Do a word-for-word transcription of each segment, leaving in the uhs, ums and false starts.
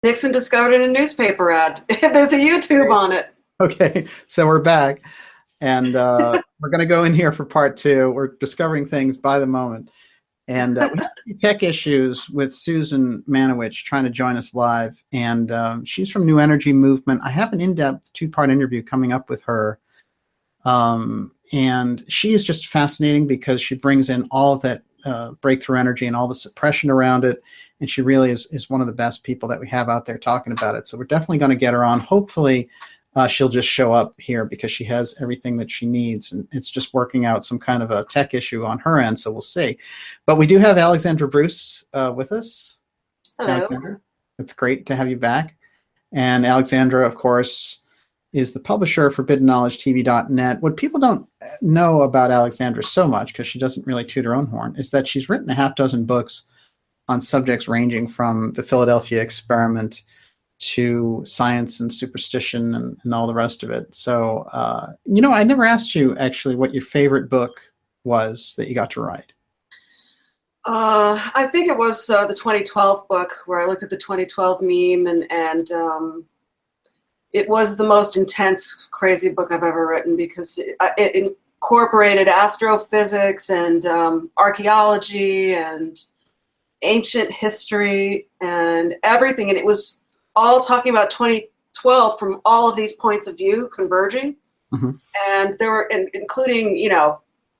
Nixon discovered in a newspaper ad. There's a YouTube on it. Okay, so we're back, and uh, we're going to go in here for part two. We're discovering things by the moment. And uh, we have a few tech issues with Susan Manowich trying to join us live. And um, she's from New Energy Movement. I have an in-depth two-part interview coming up with her. Um, and she is just fascinating because she brings in all of that uh, breakthrough energy and all the suppression around it. And she really is, is one of the best people that we have out there talking about it. So we're definitely going to get her on. Hopefully, Uh, she'll just show up here because she has everything that she needs, and it's just working out some kind of a tech issue on her end, so we'll see. But we do have Alexandra Bruce uh, with us. Hello. Alexandra, it's great to have you back. And Alexandra, of course, is the publisher of forbidden knowledge T V dot net. What people don't know about Alexandra so much, because she doesn't really toot her own horn, is that she's written a half dozen books on subjects ranging from the Philadelphia experiment to science and superstition and, and all the rest of it. So, uh, you know, I never asked you actually what your favorite book was that you got to write. Uh, I think it was uh, the twenty twelve book where I looked at the twenty twelve meme, and, and um, it was the most intense, crazy book I've ever written because it, it incorporated astrophysics and um, archaeology and ancient history and everything. And it was all talking about twenty twelve from all of these points of view converging. Mm-hmm. And there were, in, including, you know,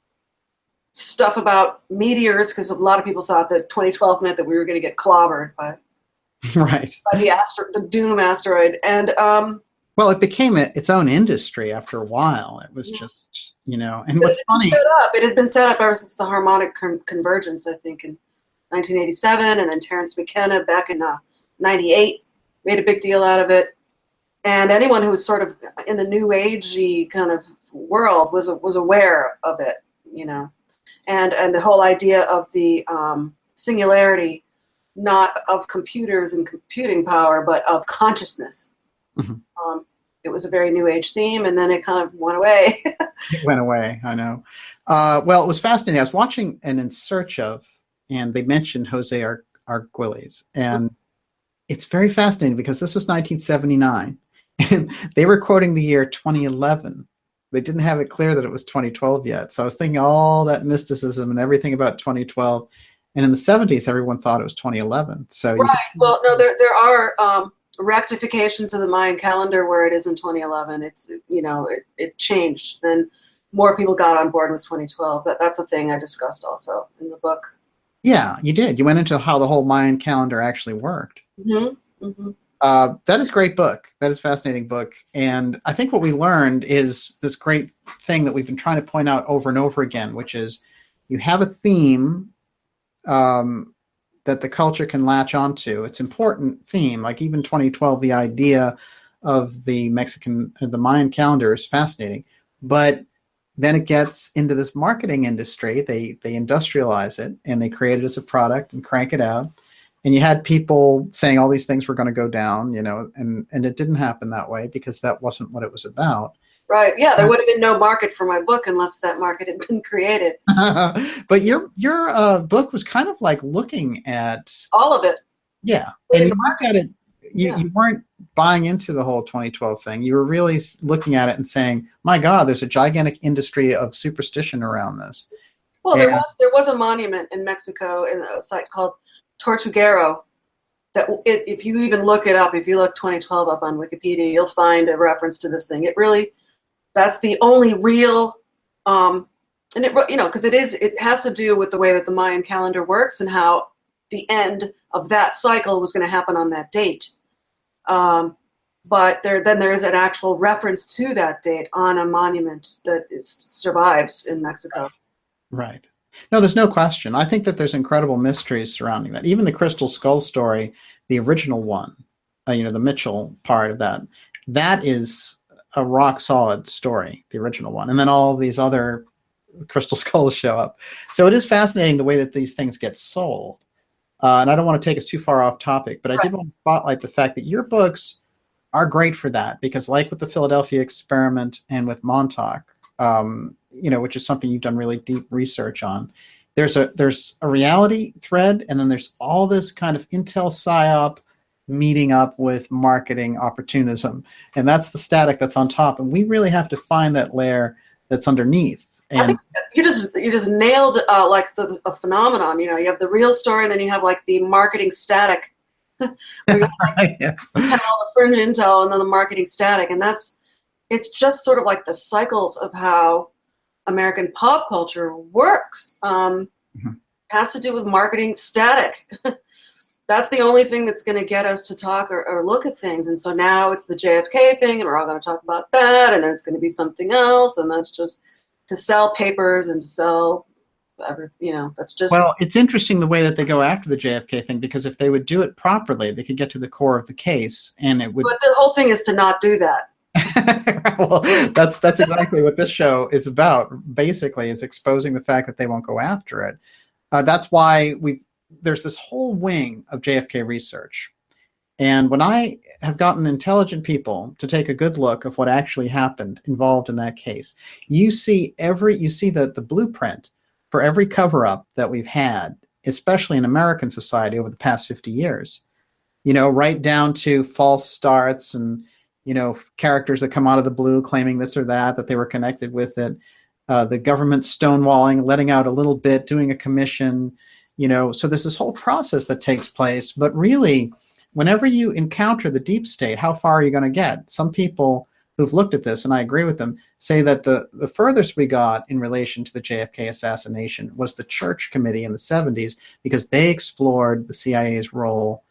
stuff about meteors, because a lot of people thought that twenty twelve meant that we were going to get clobbered by, right. by the, astro- the Doom asteroid. And, um, well, it became a, its own industry after a while. It was yeah. just, you know, and what's it funny. Set up, it had been set up ever since the harmonic con- convergence, I think, in nineteen eighty-seven, and then Terence McKenna back in uh, ninety-eight. Made a big deal out of it, and anyone who was sort of in the new agey kind of world was was aware of it, you know, and and the whole idea of the um, singularity, not of computers and computing power, but of consciousness. Mm-hmm. Um, it was a very new age theme, and then it kind of went away. It went away, I know. Uh, well, it was fascinating. I was watching an In Search Of, and they mentioned Jose Ar- Arguelles, and mm-hmm. It's very fascinating because this was nineteen seventy-nine, and they were quoting the year twenty eleven. They didn't have it clear that it was twenty twelve yet. So I was thinking all that mysticism and everything about twenty twelve. And in the seventies, everyone thought it was twenty eleven. So right. You- well, no, there there are um, rectifications of the Mayan calendar where it is in twenty eleven. It's, you know, it, it changed. Then more people got on board with twenty twelve. That That's a thing I discussed also in the book. Yeah, you did. You went into how the whole Mayan calendar actually worked. Mm-hmm. Mm-hmm. Uh, that is a great book. That is a fascinating book. And I think what we learned is this great thing that we've been trying to point out over and over again, which is you have a theme um, that the culture can latch onto. It's an important theme. Like even twenty twelve, the idea of the Mexican, uh, the Mayan calendar is fascinating. But then it gets into this marketing industry. They they industrialize it, and they create it as a product and crank it out. And you had people saying all these things were going to go down, you know, and, and it didn't happen that way because that wasn't what it was about. Right. Yeah, there would have been no market for my book unless that market had been created. But your your uh, book was kind of like looking at all of it. Yeah, and you looked at it. You, yeah. you weren't buying into the whole twenty twelve thing. You were really looking at it and saying, "My God, there's a gigantic industry of superstition around this." Well, and, there was there was a monument in Mexico in a site called Tortuguero. That it, if you even look it up, if you look twenty twelve up on Wikipedia, you'll find a reference to this thing. It really, that's the only real, um, and it you know because it is it has to do with the way that the Mayan calendar works and how the end of that cycle was going to happen on that date. Um, but there then there is an actual reference to that date on a monument that is, survives in Mexico. Right. No, there's no question. I think that there's incredible mysteries surrounding that. Even the Crystal Skull story, the original one, uh, you know, the Mitchell part of that, that is a rock solid story, the original one. And then all of these other Crystal Skulls show up. So it is fascinating the way that these things get sold. Uh, and I don't want to take us too far off topic, but I did want to spotlight the fact that your books are great for that, because like with the Philadelphia experiment and with Montauk, um, you know, which is something you've done really deep research on, there's a there's a reality thread, and then there's all this kind of intel psyop meeting up with marketing opportunism. And that's the static that's on top. And we really have to find that layer that's underneath. And I think you just you just nailed uh, like the, the phenomenon. You know, you have the real story, and then you have like the marketing static. Where you have, like, yeah. Intel, the fringe intel, and then the marketing static, and that's it's just sort of like the cycles of how American pop culture works. Um, mm-hmm. It has to do with marketing static. That's the only thing that's going to get us to talk or, or look at things. And so now it's the J F K thing, and we're all going to talk about that, and then it's going to be something else, and that's just to sell papers and to sell everything. You know, that's just. Well, it's interesting the way that they go after the J F K thing, because if they would do it properly, they could get to the core of the case, and it would. But the whole thing is to not do that. Well, that's that's exactly what this show is about. Basically, is exposing the fact that they won't go after it. Uh, that's why we there's this whole wing of J F K research, and when I have gotten intelligent people to take a good look of what actually happened involved in that case, you see every you see the the blueprint for every cover-up that we've had, especially in American society over the past fifty years. You know, right down to false starts and, you know, characters that come out of the blue claiming this or that, that they were connected with it. Uh, the government stonewalling, letting out a little bit, doing a commission, you know. So there's this whole process that takes place. But really, whenever you encounter the deep state, how far are you going to get? Some people who've looked at this, and I agree with them, say that the, the furthest we got in relation to the J F K assassination was the Church Committee in the seventies, because they explored the C I A's role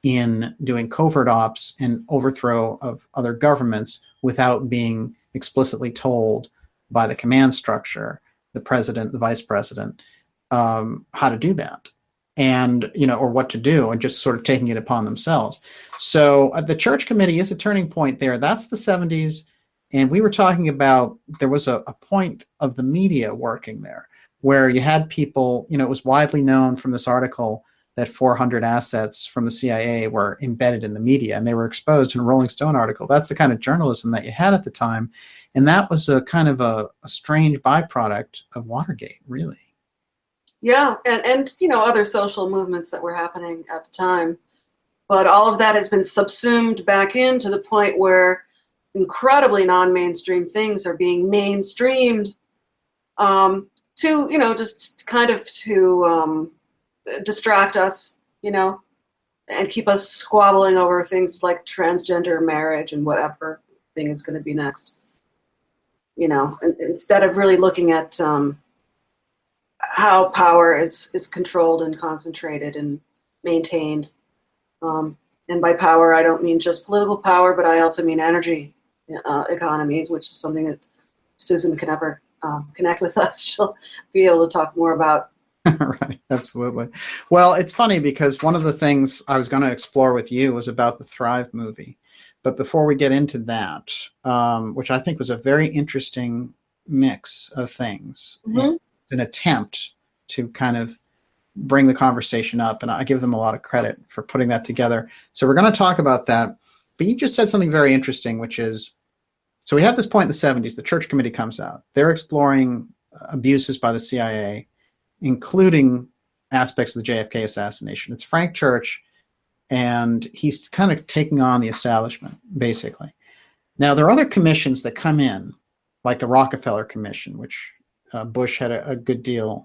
in doing covert ops and overthrow of other governments without being explicitly told by the command structure, the president, the vice president, um, how to do that. And, you know, or what to do, and just sort of taking it upon themselves. So uh, the Church Committee is a turning point there. That's the seventies. And we were talking about, there was a, a point of the media working there where you had people, you know, it was widely known from this article that four hundred assets from the C I A were embedded in the media, and they were exposed in a Rolling Stone article. That's the kind of journalism that you had at the time. And that was a kind of a, a strange byproduct of Watergate, really. Yeah, and, and, you know, other social movements that were happening at the time. But all of that has been subsumed back in to the point where incredibly non-mainstream things are being mainstreamed um, to, you know, just kind of to um, distract us, you know, and keep us squabbling over things like transgender marriage and whatever thing is going to be next. You know, instead of really looking at um, how power is, is controlled and concentrated and maintained. Um, and by power, I don't mean just political power, but I also mean energy uh, economies, which is something that Susan can ever um, connect with us. She'll be able to talk more about. Right, absolutely. Well, it's funny because one of the things I was going to explore with you was about the Thrive movie. But before we get into that, um, which I think was a very interesting mix of things, mm-hmm. an attempt to kind of bring the conversation up, and I give them a lot of credit for putting that together. So we're going to talk about that. But you just said something very interesting, which is, so we have this point in the seventies, the Church Committee comes out. They're exploring abuses by the C I A, including aspects of the J F K assassination. It's Frank Church, and he's kind of taking on the establishment, basically. Now, there are other commissions that come in, like the Rockefeller Commission, which uh, Bush had a, a good deal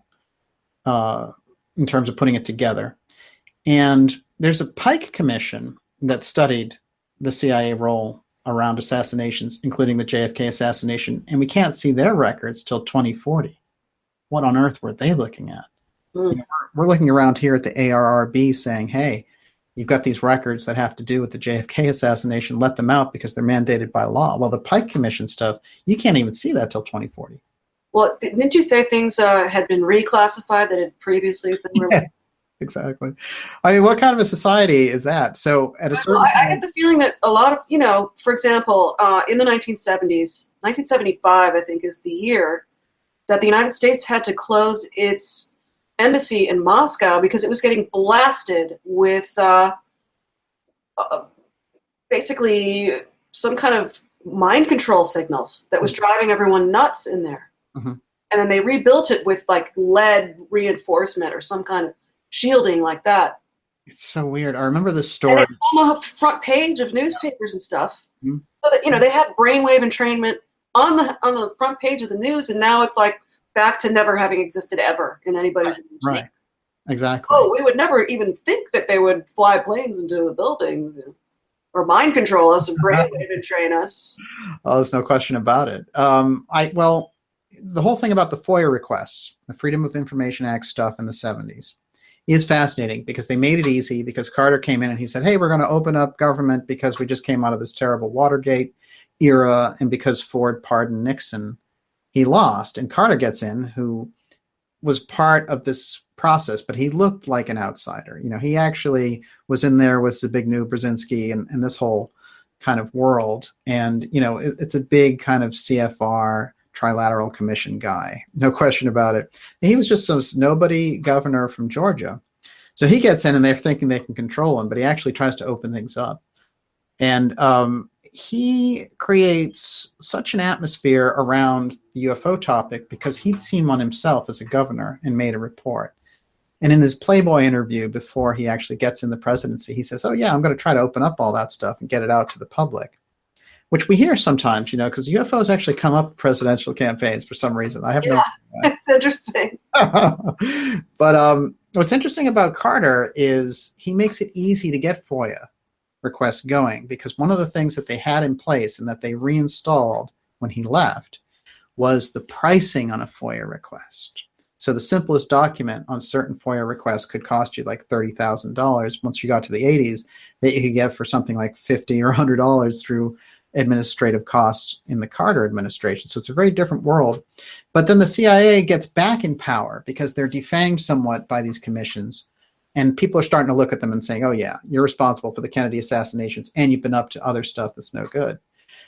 uh, in terms of putting it together. And there's a Pike Commission that studied the C I A role around assassinations, including the J F K assassination, and we can't see their records till twenty forty. What on earth were they looking at? Mm. You know, we're, we're looking around here at the A R R B saying, hey, you've got these records that have to do with the J F K assassination, let them out because they're mandated by law. Well, the Pike Commission stuff, you can't even see that till twenty forty. Well, didn't you say things uh, had been reclassified that had previously been released? Yeah, exactly. I mean, what kind of a society is that? So at a certain well, I, point, I get the feeling that a lot of, you know, for example, uh, in the nineteen seventies, nineteen seventy-five, I think, is the year that the United States had to close its embassy in Moscow because it was getting blasted with uh, uh, basically some kind of mind control signals that was driving everyone nuts in there. Mm-hmm. And then they rebuilt it with like lead reinforcement or some kind of shielding like that. It's so weird. I remember the And story. it's on the front page of newspapers and stuff. Mhm. So that, you know, they had brainwave entrainment on the on the front page of the news, and now it's like back to never having existed ever in anybody's Right. right. Exactly. Oh, we would never even think that they would fly planes into the building or mind control us and brainwave and train us. Oh, there's no question about it. Um, I well, the whole thing about the FOIA requests, the Freedom of Information Act stuff in the seventies, is fascinating because they made it easy. Because Carter came in and he said, "Hey, we're going to open up government because we just came out of this terrible Watergate era, and because Ford pardoned Nixon, he lost." And Carter gets in, who was part of this process, but he looked like an outsider. You know, he actually was in there with Zbigniew Brzezinski and, and this whole kind of world. And, you know, it, it's a big kind of C F R Trilateral Commission guy, no question about it. And he was just some nobody governor from Georgia. So he gets in and they're thinking they can control him, but he actually tries to open things up. And um, he creates such an atmosphere around the U F O topic because he'd seen one himself as a governor and made a report. And in his Playboy interview before he actually gets in the presidency, he says, "Oh, yeah, I'm going to try to open up all that stuff and get it out to the public," which we hear sometimes, you know, because U F Os actually come up in presidential campaigns for some reason. I have yeah, no idea. It's interesting. But um, what's interesting about Carter is he makes it easy to get FOIA requests going, because one of the things that they had in place and that they reinstalled when he left was the pricing on a FOIA request. So the simplest document on certain FOIA requests could cost you like thirty thousand dollars. Once you got to the eighties, that you could get for something like fifty or one hundred dollars through administrative costs in the Carter administration. So it's a very different world. But then the C I A gets back in power because they're defanged somewhat by these commissions. And people are starting to look at them and saying, "Oh, yeah, you're responsible for the Kennedy assassinations, and you've been up to other stuff that's no good."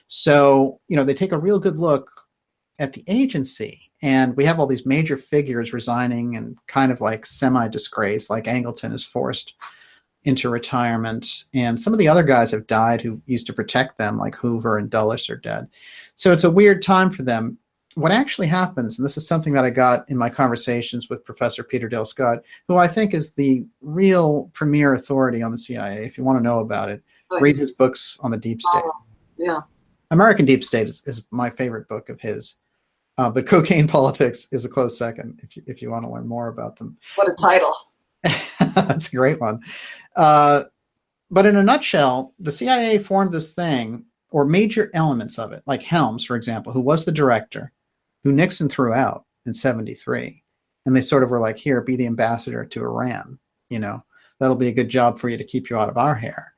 So, you know, they take a real good look at the agency. And we have all these major figures resigning and kind of like semi-disgrace, like Angleton is forced into retirement. And some of the other guys have died who used to protect them, like Hoover and Dulles are dead. So it's a weird time for them. What actually happens, and this is something that I got in my conversations with Professor Peter Dale Scott, who I think is the real premier authority on the C I A. If you want to know about it, Nice. Read his books on the deep state. Oh, yeah. American Deep State is, is my favorite book of his. Uh, but Cocaine Politics is a close second if you, if you want to learn more about them. What a title. That's a great one. Uh, but in a nutshell, the C I A formed this thing, or major elements of it, like Helms, for example, who was the director, who Nixon threw out in seventy-three. And they sort of were like, "Here, be the ambassador to Iran. You know, that'll be a good job for you to keep you out of our hair."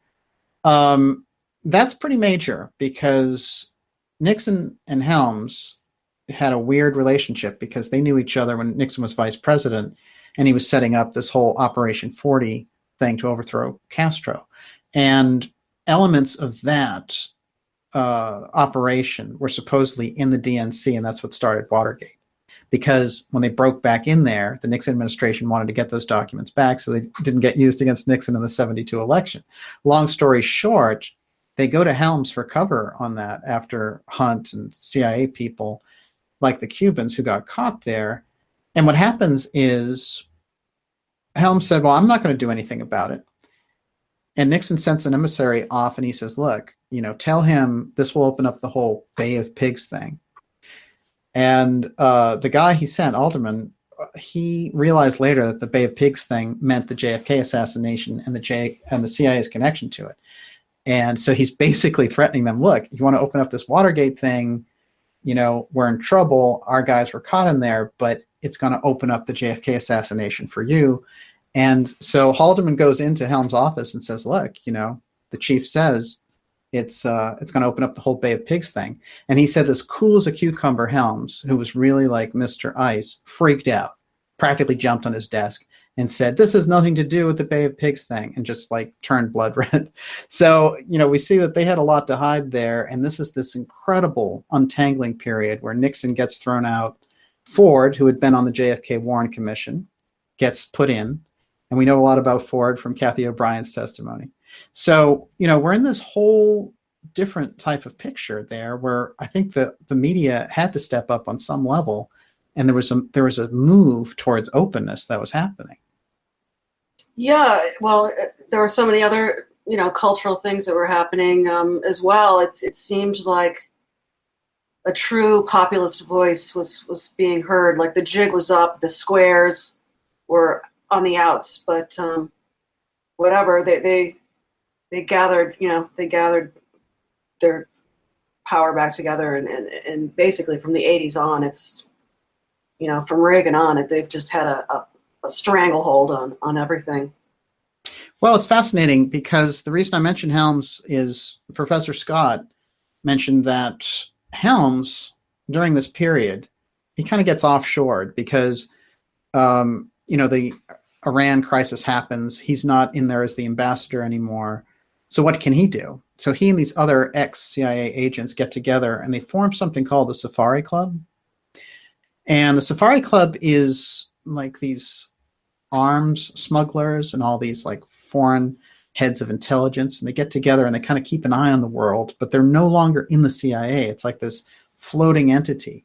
Um, that's pretty major because Nixon and Helms had a weird relationship because they knew each other when Nixon was vice president and he was setting up this whole Operation forty thing to overthrow Castro. And elements of that uh, operation were supposedly in the D N C, and that's what started Watergate. Because when they broke back in there, the Nixon administration wanted to get those documents back so they didn't get used against Nixon in the seventy-two election. Long story short, they go to Helms for cover on that after Hunt and C I A people like the Cubans who got caught there. And what happens is Helms said, "Well, I'm not going to do anything about it." And Nixon sends an emissary off and he says, "Look, you know, tell him this will open up the whole Bay of Pigs thing." And uh, the guy he sent, Alderman, he realized later that the Bay of Pigs thing meant the J F K assassination and the J and the C I A's connection to it. And so he's basically threatening them, "Look, you want to open up this Watergate thing, you know, we're in trouble. Our guys were caught in there, but it's going to open up the J F K assassination for you." And so Haldeman goes into Helms' office and says, "Look, you know, the chief says it's uh, it's going to open up the whole Bay of Pigs thing." And he said this cool as a cucumber Helms, who was really like Mister Ice, freaked out, practically jumped on his desk and said, "This has nothing to do with the Bay of Pigs thing," and just like turned blood red. So, you know, we see that they had a lot to hide there. And this is this incredible untangling period where Nixon gets thrown out. Ford, who had been on the J F K Warren Commission, gets put in. And we know a lot about Ford from Kathy O'Brien's testimony. So, you know, we're in this whole different type of picture there where I think the, the media had to step up on some level. And there was a there was a move towards openness that was happening. Yeah, well, uh, there were so many other, you know, cultural things that were happening um, as well. It's it seemed like a true populist voice was was being heard. Like the jig was up, the squares were on the outs, but um, whatever they they they gathered, you know, they gathered their power back together, and and, and basically from the eighties on, it's you know from Reagan on, they've just had a, a, a stranglehold on on everything. Well, it's fascinating because the reason I mentioned Helms is Professor Scott mentioned that Helms, during this period, he kind of gets offshored because, um, you know, the Iran crisis happens. He's not in there as the ambassador anymore. So what can he do? So he and these other ex-C I A agents get together and they form something called the Safari Club. And the Safari Club is like these arms smugglers and all these like foreign heads of intelligence, and they get together and they kind of keep an eye on the world, but they're no longer in the C I A. It's like this floating entity.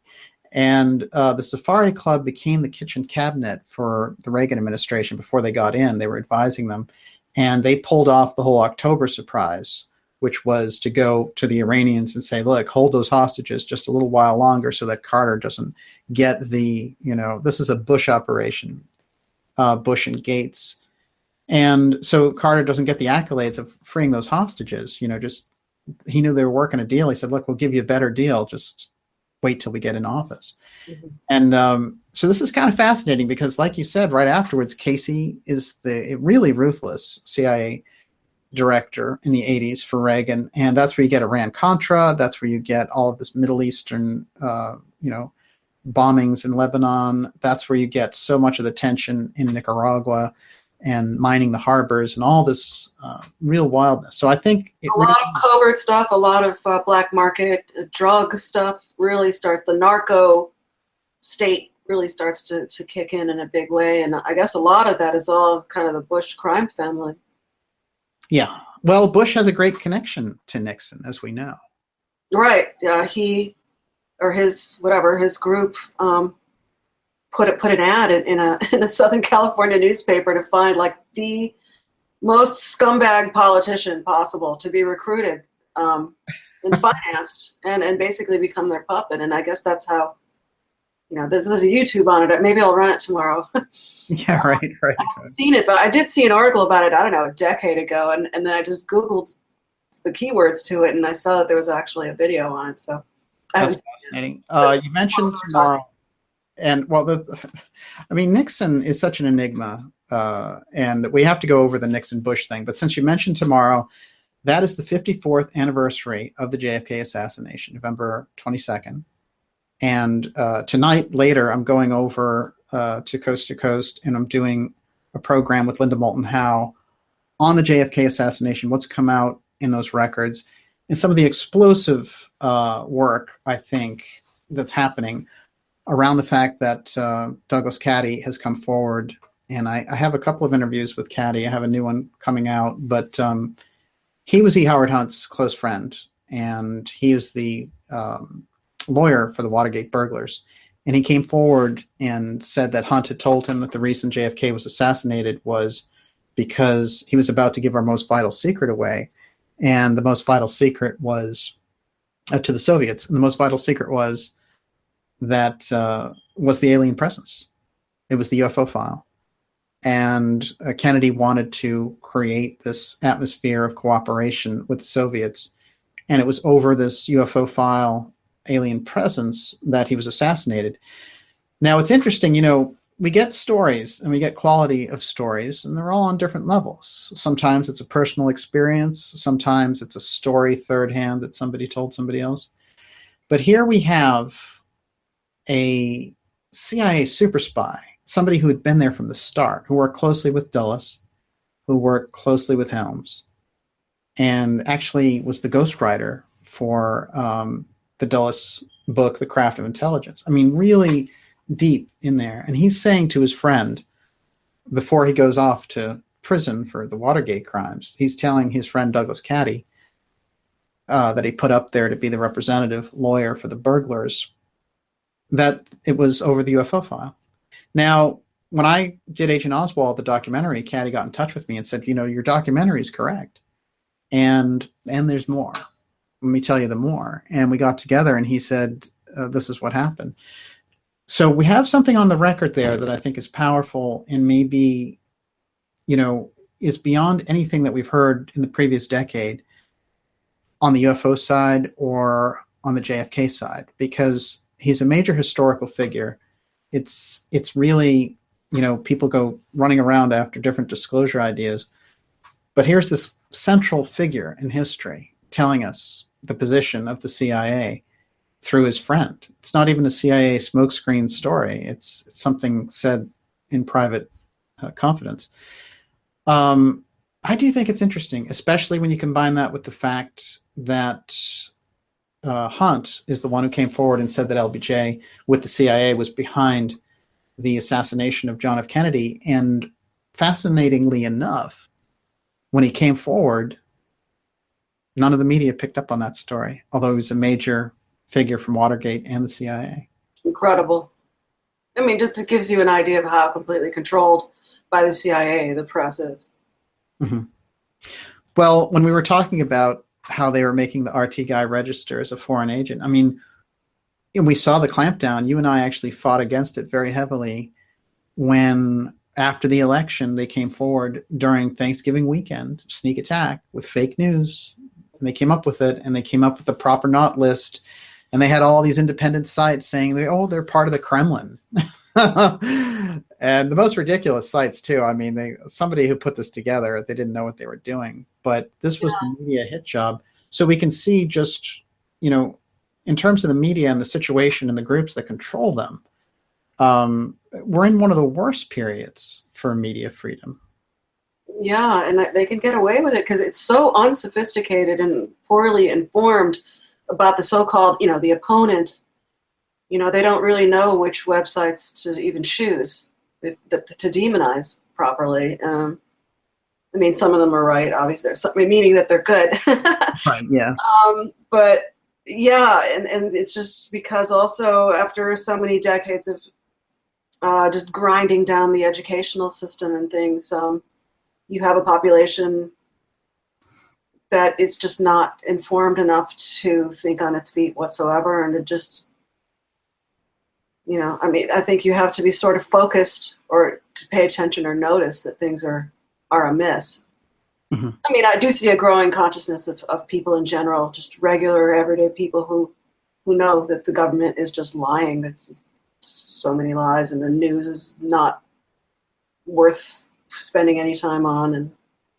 And uh, the Safari Club became the kitchen cabinet for the Reagan administration before they got in. They were advising them. And they pulled off the whole October surprise, which was to go to the Iranians and say, look, hold those hostages just a little while longer so that Carter doesn't get the, you know, this is a Bush operation, uh, Bush and Gates. And so Carter doesn't get the accolades of freeing those hostages. You know, just he knew they were working a deal. He said, look, we'll give you a better deal. Just wait till we get in office. Mm-hmm. And um, so this is kind of fascinating because, like you said, right afterwards, Casey is the really ruthless C I A director in the eighties for Reagan. And that's where you get Iran-Contra. That's where you get all of this Middle Eastern, uh, you know, bombings in Lebanon. That's where you get so much of the tension in Nicaragua and mining the harbors and all this uh, real wildness. So I think it a lot really, of covert stuff, a lot of uh, black market uh, drug stuff really starts. The narco state really starts to, to kick in in a big way. And I guess a lot of that is all kind of the Bush crime family. Yeah. Well, Bush has a great connection to Nixon, as we know. Right. Uh, he or his, whatever, his group um, put it, put an ad in, in a in a Southern California newspaper to find like the most scumbag politician possible to be recruited um, and financed and, and basically become their puppet. And I guess that's how, you know, there's, there's a YouTube on it. Maybe I'll run it tomorrow. Yeah, right, right. I haven't seen it, but I did see an article about it, I don't know, a decade ago. And, and then I just Googled the keywords to it and I saw that there was actually a video on it. So that's fascinating. Uh, you mentioned tomorrow. And well, the, I mean, Nixon is such an enigma, uh, and we have to go over the Nixon-Bush thing. But since you mentioned tomorrow, that is the fifty-fourth anniversary of the J F K assassination, November twenty-second. And uh, tonight, later, I'm going over uh, to Coast to Coast, and I'm doing a program with Linda Moulton Howe on the J F K assassination, what's come out in those records, and some of the explosive uh, work, I think, that's happening around the fact that uh, Douglas Caddy has come forward. And I, I have a couple of interviews with Caddy. I have a new one coming out. But um, he was E. Howard Hunt's close friend, and he was the um, lawyer for the Watergate burglars. And he came forward and said that Hunt had told him that the reason J F K was assassinated was because he was about to give our most vital secret away. And the most vital secret was uh, to the Soviets. And the most vital secret was that uh, was the alien presence. It was the U F O file. And uh, Kennedy wanted to create this atmosphere of cooperation with the Soviets. And it was over this U F O file, alien presence, that he was assassinated. Now, it's interesting, you know, we get stories and we get quality of stories, and they're all on different levels. Sometimes it's a personal experience. Sometimes it's a story third hand that somebody told somebody else. But here we have a C I A super spy, somebody who had been there from the start, who worked closely with Dulles, who worked closely with Helms, and actually was the ghostwriter for um, the Dulles book, The Craft of Intelligence. I mean, really deep in there. And he's saying to his friend, before he goes off to prison for the Watergate crimes, he's telling his friend Douglas Caddy uh, that he put up there to be the representative lawyer for the burglars, that it was over the U F O file. Now, when I did Agent Oswald, the documentary, Caddy got in touch with me and said, you know, your documentary is correct. And and there's more. Let me tell you the more. And we got together and he said, uh, this is what happened. So we have something on the record there that I think is powerful and maybe, you know, is beyond anything that we've heard in the previous decade on the U F O side or on the J F K side, because he's a major historical figure. It's it's really, you know, people go running around after different disclosure ideas. But here's this central figure in history telling us the position of the C I A through his friend. It's not even a C I A smokescreen story. It's, it's something said in private uh, confidence. Um, I do think it's interesting, especially when you combine that with the fact that uh, Hunt is the one who came forward and said that L B J with the C I A was behind the assassination of John F. Kennedy. And fascinatingly enough, when he came forward, none of the media picked up on that story, although he was a major figure from Watergate and the C I A. Incredible. I mean, just it gives you an idea of how completely controlled by the C I A the press is. Mm-hmm. Well, when we were talking about how they were making the R T guy register as a foreign agent, I mean, and we saw the clampdown. You and I actually fought against it very heavily when, after the election, they came forward during Thanksgiving weekend, sneak attack with fake news. And they came up with it, and they came up with the proper not list. And they had all these independent sites saying, oh, they're part of the Kremlin. And the most ridiculous sites, too. I mean, they somebody who put this together, they didn't know what they were doing. But this was yeah. the media hit job. So we can see just, you know, in terms of the media and the situation and the groups that control them, um, we're in one of the worst periods for media freedom. Yeah, and they can get away with it because it's so unsophisticated and poorly informed about the so-called, you know, the opponent. You know, they don't really know which websites to even choose if, to demonize properly. Um, I mean, some of them are right, obviously, there's something meaning that they're good. Right, yeah. Um, but yeah, and, and it's just because also after so many decades of uh, just grinding down the educational system and things, um, you have a population that is just not informed enough to think on its feet whatsoever. And it just, you know, I mean, I think you have to be sort of focused or to pay attention or notice that things are, are amiss. Mm-hmm. I mean, I do see a growing consciousness of, of people in general, just regular everyday people who, who know that the government is just lying. That's so many lies, and the news is not worth spending any time on. And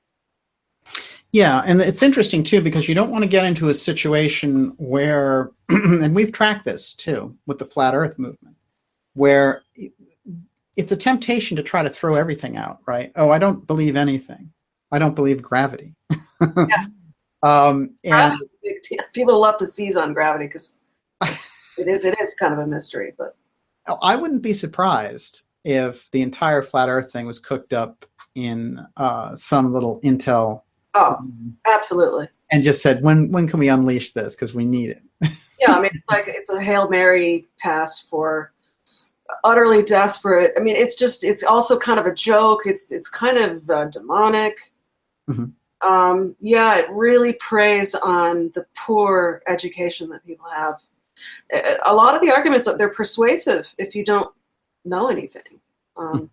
yeah, and it's interesting too, because you don't want to get into a situation where, and we've tracked this too with the flat earth movement, where it's a temptation to try to throw everything out, right? Oh, I don't believe anything. I don't believe gravity. Yeah. um, and people love to seize on gravity because it is, it is kind of a mystery, but I wouldn't be surprised if the entire flat earth thing was cooked up in uh, some little intel. Oh, absolutely. And just said, when when can we unleash this? Because we need it. Yeah, I mean, it's like it's a Hail Mary pass for utterly desperate. I mean, it's just, it's also kind of a joke. It's it's kind of uh, demonic. Mm-hmm. Um, yeah, it really preys on the poor education that people have. A lot of the arguments, they're persuasive if you don't know anything. Um,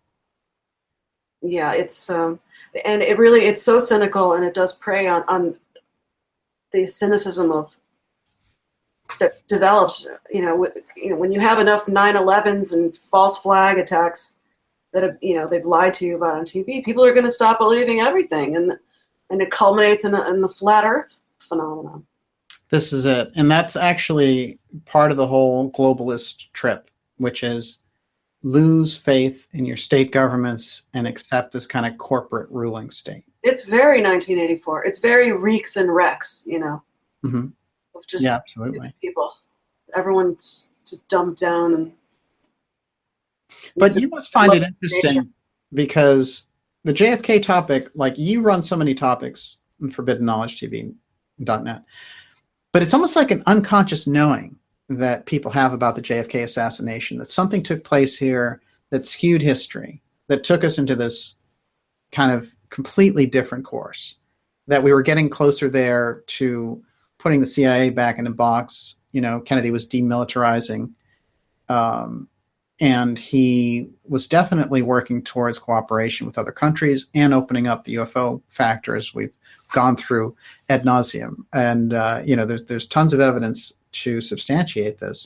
yeah, it's um, and it really it's so cynical, and it does prey on on the cynicism of that's developed. You know, with, you know, when you have enough nine elevens and false flag attacks that have, you know, they've lied to you about on T V, people are going to stop believing everything, and and it culminates in, a, in the flat Earth phenomenon. This is it, and that's actually part of the whole globalist trip, which is lose faith in your state governments and accept this kind of corporate ruling state. It's very nineteen eighty-four. It's very Reeks and Rex, you know. Mm-hmm. Of just yeah, absolutely. People. Everyone's just dumbed down. And but you must find it interesting because the J F K topic, like you run so many topics in Forbidden Knowledge T V dot net, but it's almost like an unconscious knowing that people have about the J F K assassination, that something took place here that skewed history, that took us into this kind of completely different course, that we were getting closer there to putting the C I A back in the box. You know, Kennedy was demilitarizing, um, and he was definitely working towards cooperation with other countries and opening up the U F O factor, as we've gone through ad nauseum. And, uh, you know, there's, there's tons of evidence to substantiate this.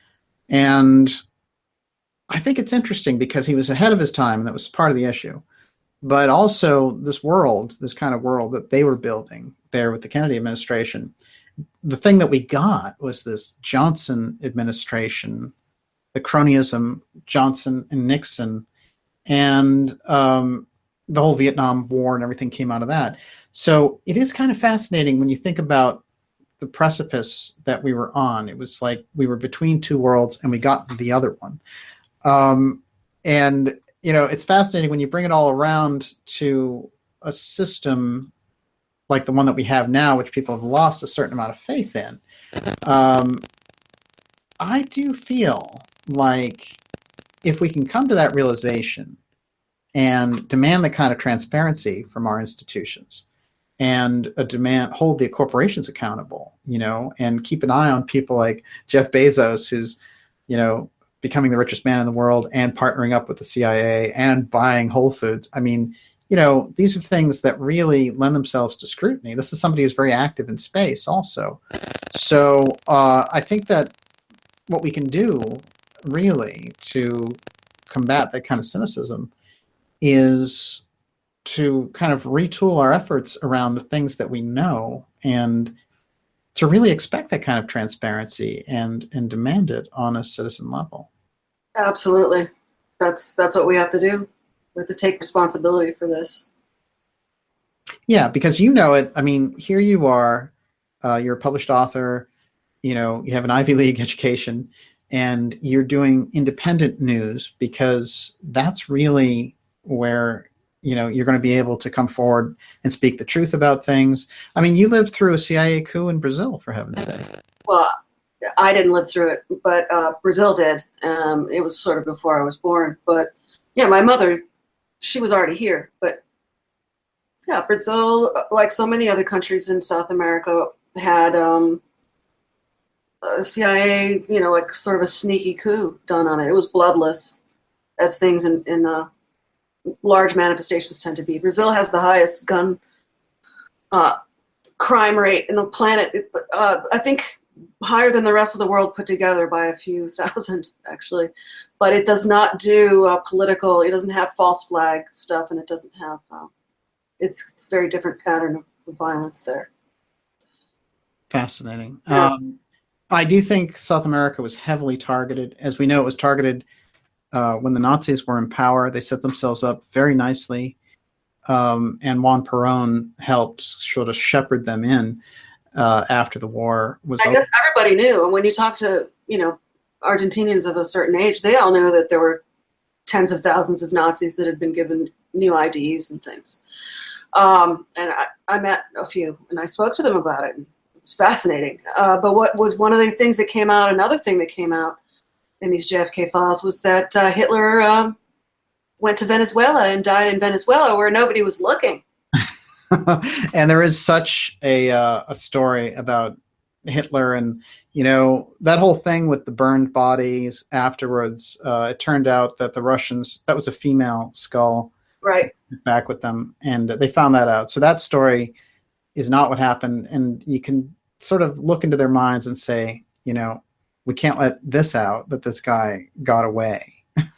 And I think it's interesting because he was ahead of his time, and that was part of the issue. But also this world, this kind of world that they were building there with the Kennedy administration, the thing that we got was this Johnson administration, the cronyism, Johnson and Nixon, and um, the whole Vietnam War and everything came out of that. So it is kind of fascinating when you think about the precipice that we were on. It was like we were between two worlds and we got the other one. Um, and, you know, it's fascinating when you bring it all around to a system like the one that we have now, which people have lost a certain amount of faith in. Um, I do feel like if we can come to that realization and demand the kind of transparency from our institutions, and a demand hold the corporations accountable, you know, and keep an eye on people like Jeff Bezos, who's, you know, becoming the richest man in the world and partnering up with the C I A and buying Whole Foods. I mean, you know, these are things that really lend themselves to scrutiny. This is somebody who's very active in space also. So uh, I think that what we can do really to combat that kind of cynicism is to kind of retool our efforts around the things that we know, and to really expect that kind of transparency and and demand it on a citizen level. Absolutely. That's that's what we have to do. We have to take responsibility for this. Yeah, because you know it. I mean, here you are, uh, you're a published author, you know, you have an Ivy League education, and you're doing independent news because that's really where, you know, you're going to be able to come forward and speak the truth about things. I mean, you lived through a C I A coup in Brazil, for heaven's sake. Well, I didn't live through it, but uh, Brazil did. Um, it was sort of before I was born. But yeah, my mother, she was already here. But yeah, Brazil, like so many other countries in South America, had um, a C I A, you know, like sort of a sneaky coup done on it. It was bloodless, as things in, in uh, large manifestations tend to be. Brazil has the highest gun uh, crime rate in the planet. It, uh, I think higher than the rest of the world put together by a few thousand, actually. But it does not do uh, political. It doesn't have false flag stuff, and it doesn't have. Uh, it's it's a very different pattern of, of violence there. Fascinating. Yeah. Um, I do think South America was heavily targeted. As we know, it was targeted Uh, when the Nazis were in power. They set themselves up very nicely, um, and Juan Perón helped sort of shepherd them in uh, after the war was I over. guess everybody knew, and when you talk to, you know, Argentinians of a certain age, they all knew that there were tens of thousands of Nazis that had been given new I Ds and things. Um, and I, I met a few, and I spoke to them about it, and it was fascinating. Uh, but what was one of the things that came out, another thing that came out in these J F K files, was that uh, Hitler um, went to Venezuela and died in Venezuela where nobody was looking. And there is such a uh, a story about Hitler, and you know that whole thing with the burned bodies afterwards. Uh, it turned out that the Russians, that was a female skull, right, back with them, and they found that out. So that story is not what happened, and you can sort of look into their minds and say, you know, we can't let this out, that this guy got away.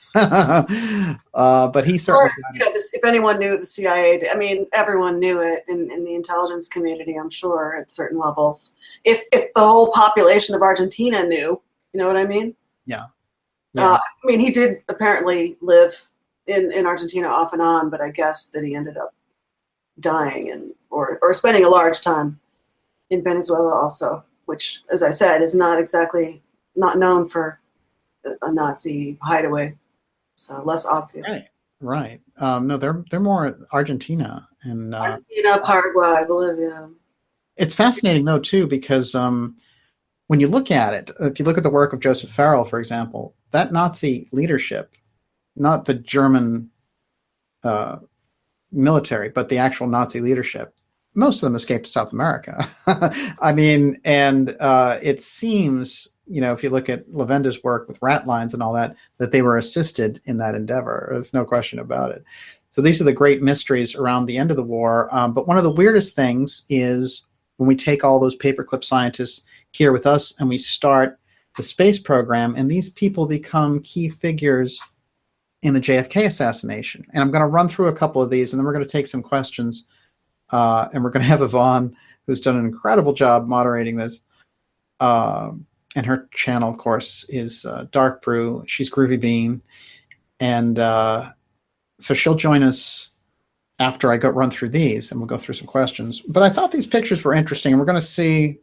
uh, but he certainly. Of course, you know, this, if anyone knew the C I A, I mean, everyone knew it in, in the intelligence community, I'm sure, at certain levels. If if the whole population of Argentina knew, you know what I mean? Yeah. yeah. Uh, I mean, he did apparently live in, in Argentina off and on, but I guess that he ended up dying and or or spending a large time in Venezuela also, which, as I said, is not exactly not known for a Nazi hideaway. So less obvious. Right, right. Um, no, they're they're more Argentina and uh, Argentina, Paraguay, Bolivia. It's fascinating though too, because um, when you look at it, if you look at the work of Joseph Farrell, for example, that Nazi leadership, not the German uh, military, but the actual Nazi leadership. Most of them escaped to South America. I mean, and uh, it seems, you know, if you look at Lavenda's work with rat lines and all that, that they were assisted in that endeavor. There's no question about it. So these are the great mysteries around the end of the war. Um, but one of the weirdest things is when we take all those paperclip scientists here with us and we start the space program, and these people become key figures in the J F K assassination. And I'm going to run through a couple of these, and then we're going to take some questions. Uh, and we're going to have Yvonne, who's done an incredible job moderating this. Uh, and her channel, of course, is uh, Dark Brew. She's Groovy Bean. And uh, so she'll join us after I go run through these, and we'll go through some questions. But I thought these pictures were interesting, and we're going to see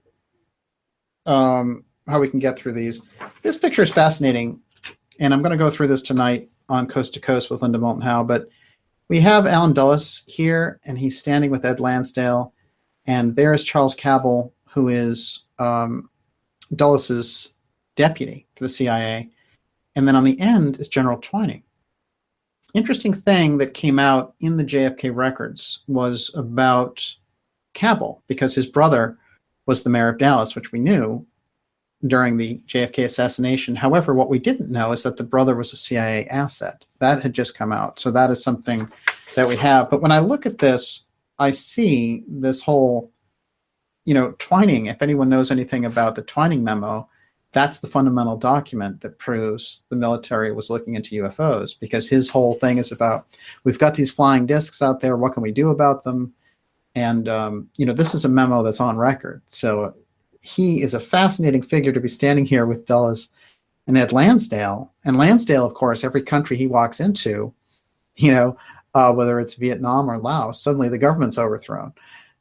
um, how we can get through these. This picture is fascinating, and I'm going to go through this tonight on Coast to Coast with Linda Moulton Howe. But we have Alan Dulles here, and he's standing with Ed Lansdale. And there's Charles Cabell, who is um, Dulles's deputy for the C I A. And then on the end is General Twining. Interesting thing that came out in the J F K records was about Cabell, because his brother was the mayor of Dallas, which we knew during the J F K assassination. However, what we didn't know is that the brother was a C I A asset. That had just come out. So that is something that we have. But when I look at this, I see this whole, you know, Twining. If anyone knows anything about the Twining memo, that's the fundamental document that proves the military was looking into U F Os, because his whole thing is about, we've got these flying discs out there. What can we do about them? And, um, you know, this is a memo that's on record. So he is a fascinating figure to be standing here with Dulles and Ed Lansdale. And Lansdale, of course, every country he walks into, you know, uh, whether it's Vietnam or Laos, suddenly the government's overthrown.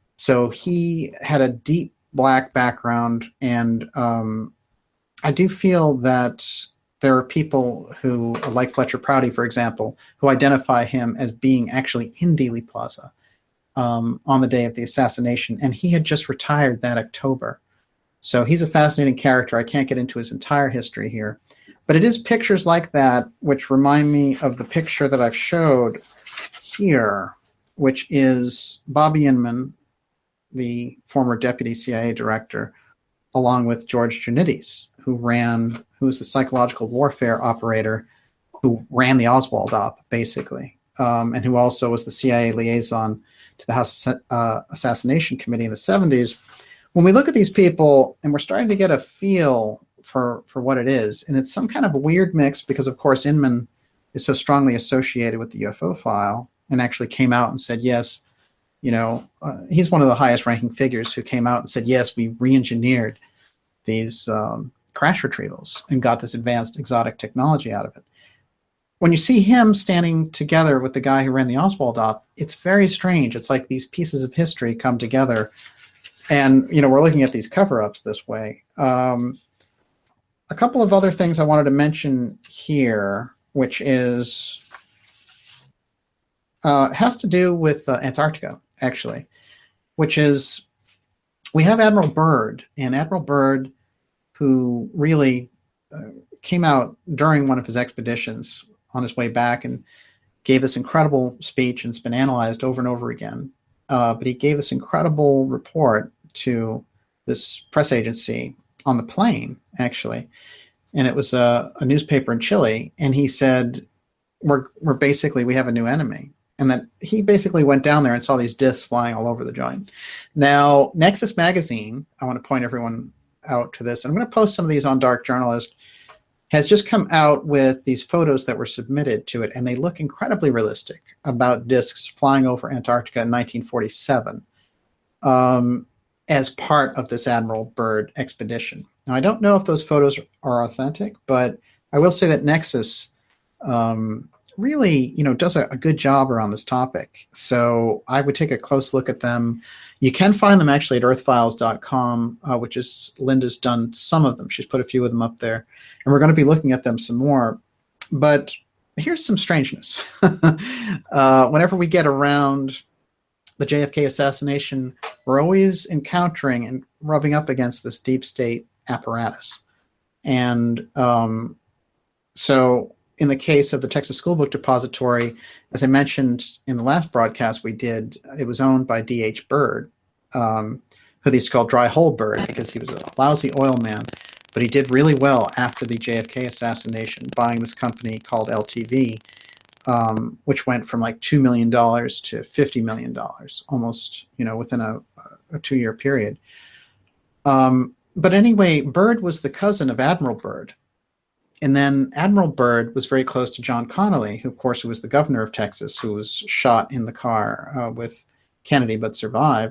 So he had a deep black background. And um, I do feel that there are people who, like Fletcher Prouty, for example, who identify him as being actually in Dealey Plaza um, on the day of the assassination. And he had just retired that October. So he's a fascinating character. I can't get into his entire history here. But it is pictures like that which remind me of the picture that I've showed here, which is Bobby Inman, the former deputy C I A director, along with George Janides, who ran, who was the psychological warfare operator who ran the Oswald op, basically, um, and who also was the C I A liaison to the House uh, Assassination Committee in the seventies. When we look at these people, and we're starting to get a feel for, for what it is, and it's some kind of a weird mix because, of course, Inman is so strongly associated with the U F O file and actually came out and said, yes, you know, uh, he's one of the highest ranking figures who came out and said, yes, we re-engineered these um, crash retrievals and got this advanced exotic technology out of it. When you see him standing together with the guy who ran the Oswald op, it's very strange. It's like these pieces of history come together. And, you know, we're looking at these cover-ups this way. Um, a couple of other things I wanted to mention here, which is, uh, has to do with uh, Antarctica, actually, which is, we have Admiral Byrd, and Admiral Byrd, who really uh, came out during one of his expeditions on his way back and gave this incredible speech, and it's been analyzed over and over again. Uh, but he gave this incredible report to this press agency on the plane, actually. And it was a, a newspaper in Chile. And he said, we're, we're basically, we have a new enemy. And that he basically went down there and saw these discs flying all over the joint. Now, Nexus Magazine, I want to point everyone out to this. I'm going to post some of these on Dark Journalist, has just come out with these photos that were submitted to it, and they look incredibly realistic about discs flying over Antarctica in nineteen forty-seven um, as part of this Admiral Byrd expedition. Now, I don't know if those photos are authentic, but I will say that Nexus um, really, you know, does a, a good job around this topic. So I would take a close look at them. You can find them actually at earth files dot com, uh, which is, Linda's done some of them. She's put a few of them up there. And we're going to be looking at them some more. But here's some strangeness. uh, whenever we get around the J F K assassination, we're always encountering and rubbing up against this deep state apparatus. And um, so in the case of the Texas School Book Depository, as I mentioned in the last broadcast we did, it was owned by D H Byrd, um, who they used to call Dry Hole Byrd because he was a lousy oil man. But he did really well after the J F K assassination, buying this company called L T V, um, which went from like two million dollars to fifty million dollars, almost, you know, within a, a two-year period. Um, but anyway, Byrd was the cousin of Admiral Byrd. And then Admiral Byrd was very close to John Connally, who, of course, who was the governor of Texas, who was shot in the car uh, with Kennedy but survived.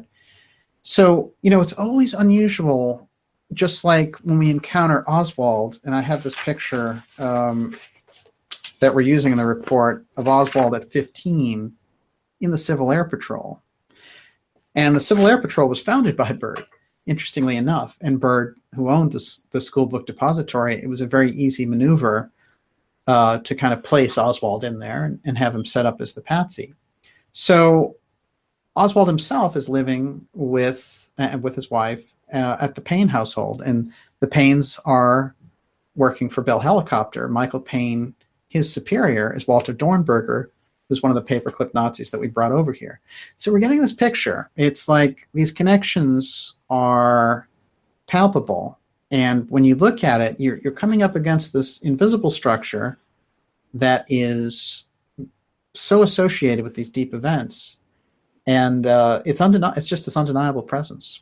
So, you know, it's always unusual, just like when we encounter Oswald, and I have this picture um, that we're using in the report of Oswald at fifteen in the Civil Air Patrol. And the Civil Air Patrol was founded by Byrd, interestingly enough. And Byrd, who owned this, the School Book Depository, it was a very easy maneuver uh, to kind of place Oswald in there and, and have him set up as the patsy. So Oswald himself is living with, uh, with his wife uh, at the Payne household. And the Paynes are working for Bell Helicopter. Michael Payne, his superior, is Walter Dornberger, who's one of the paperclip Nazis that we brought over here. So we're getting this picture. It's like these connections are palpable. And when you look at it, you're, you're coming up against this invisible structure that is so associated with these deep events. And uh, it's, undeni- it's just this undeniable presence.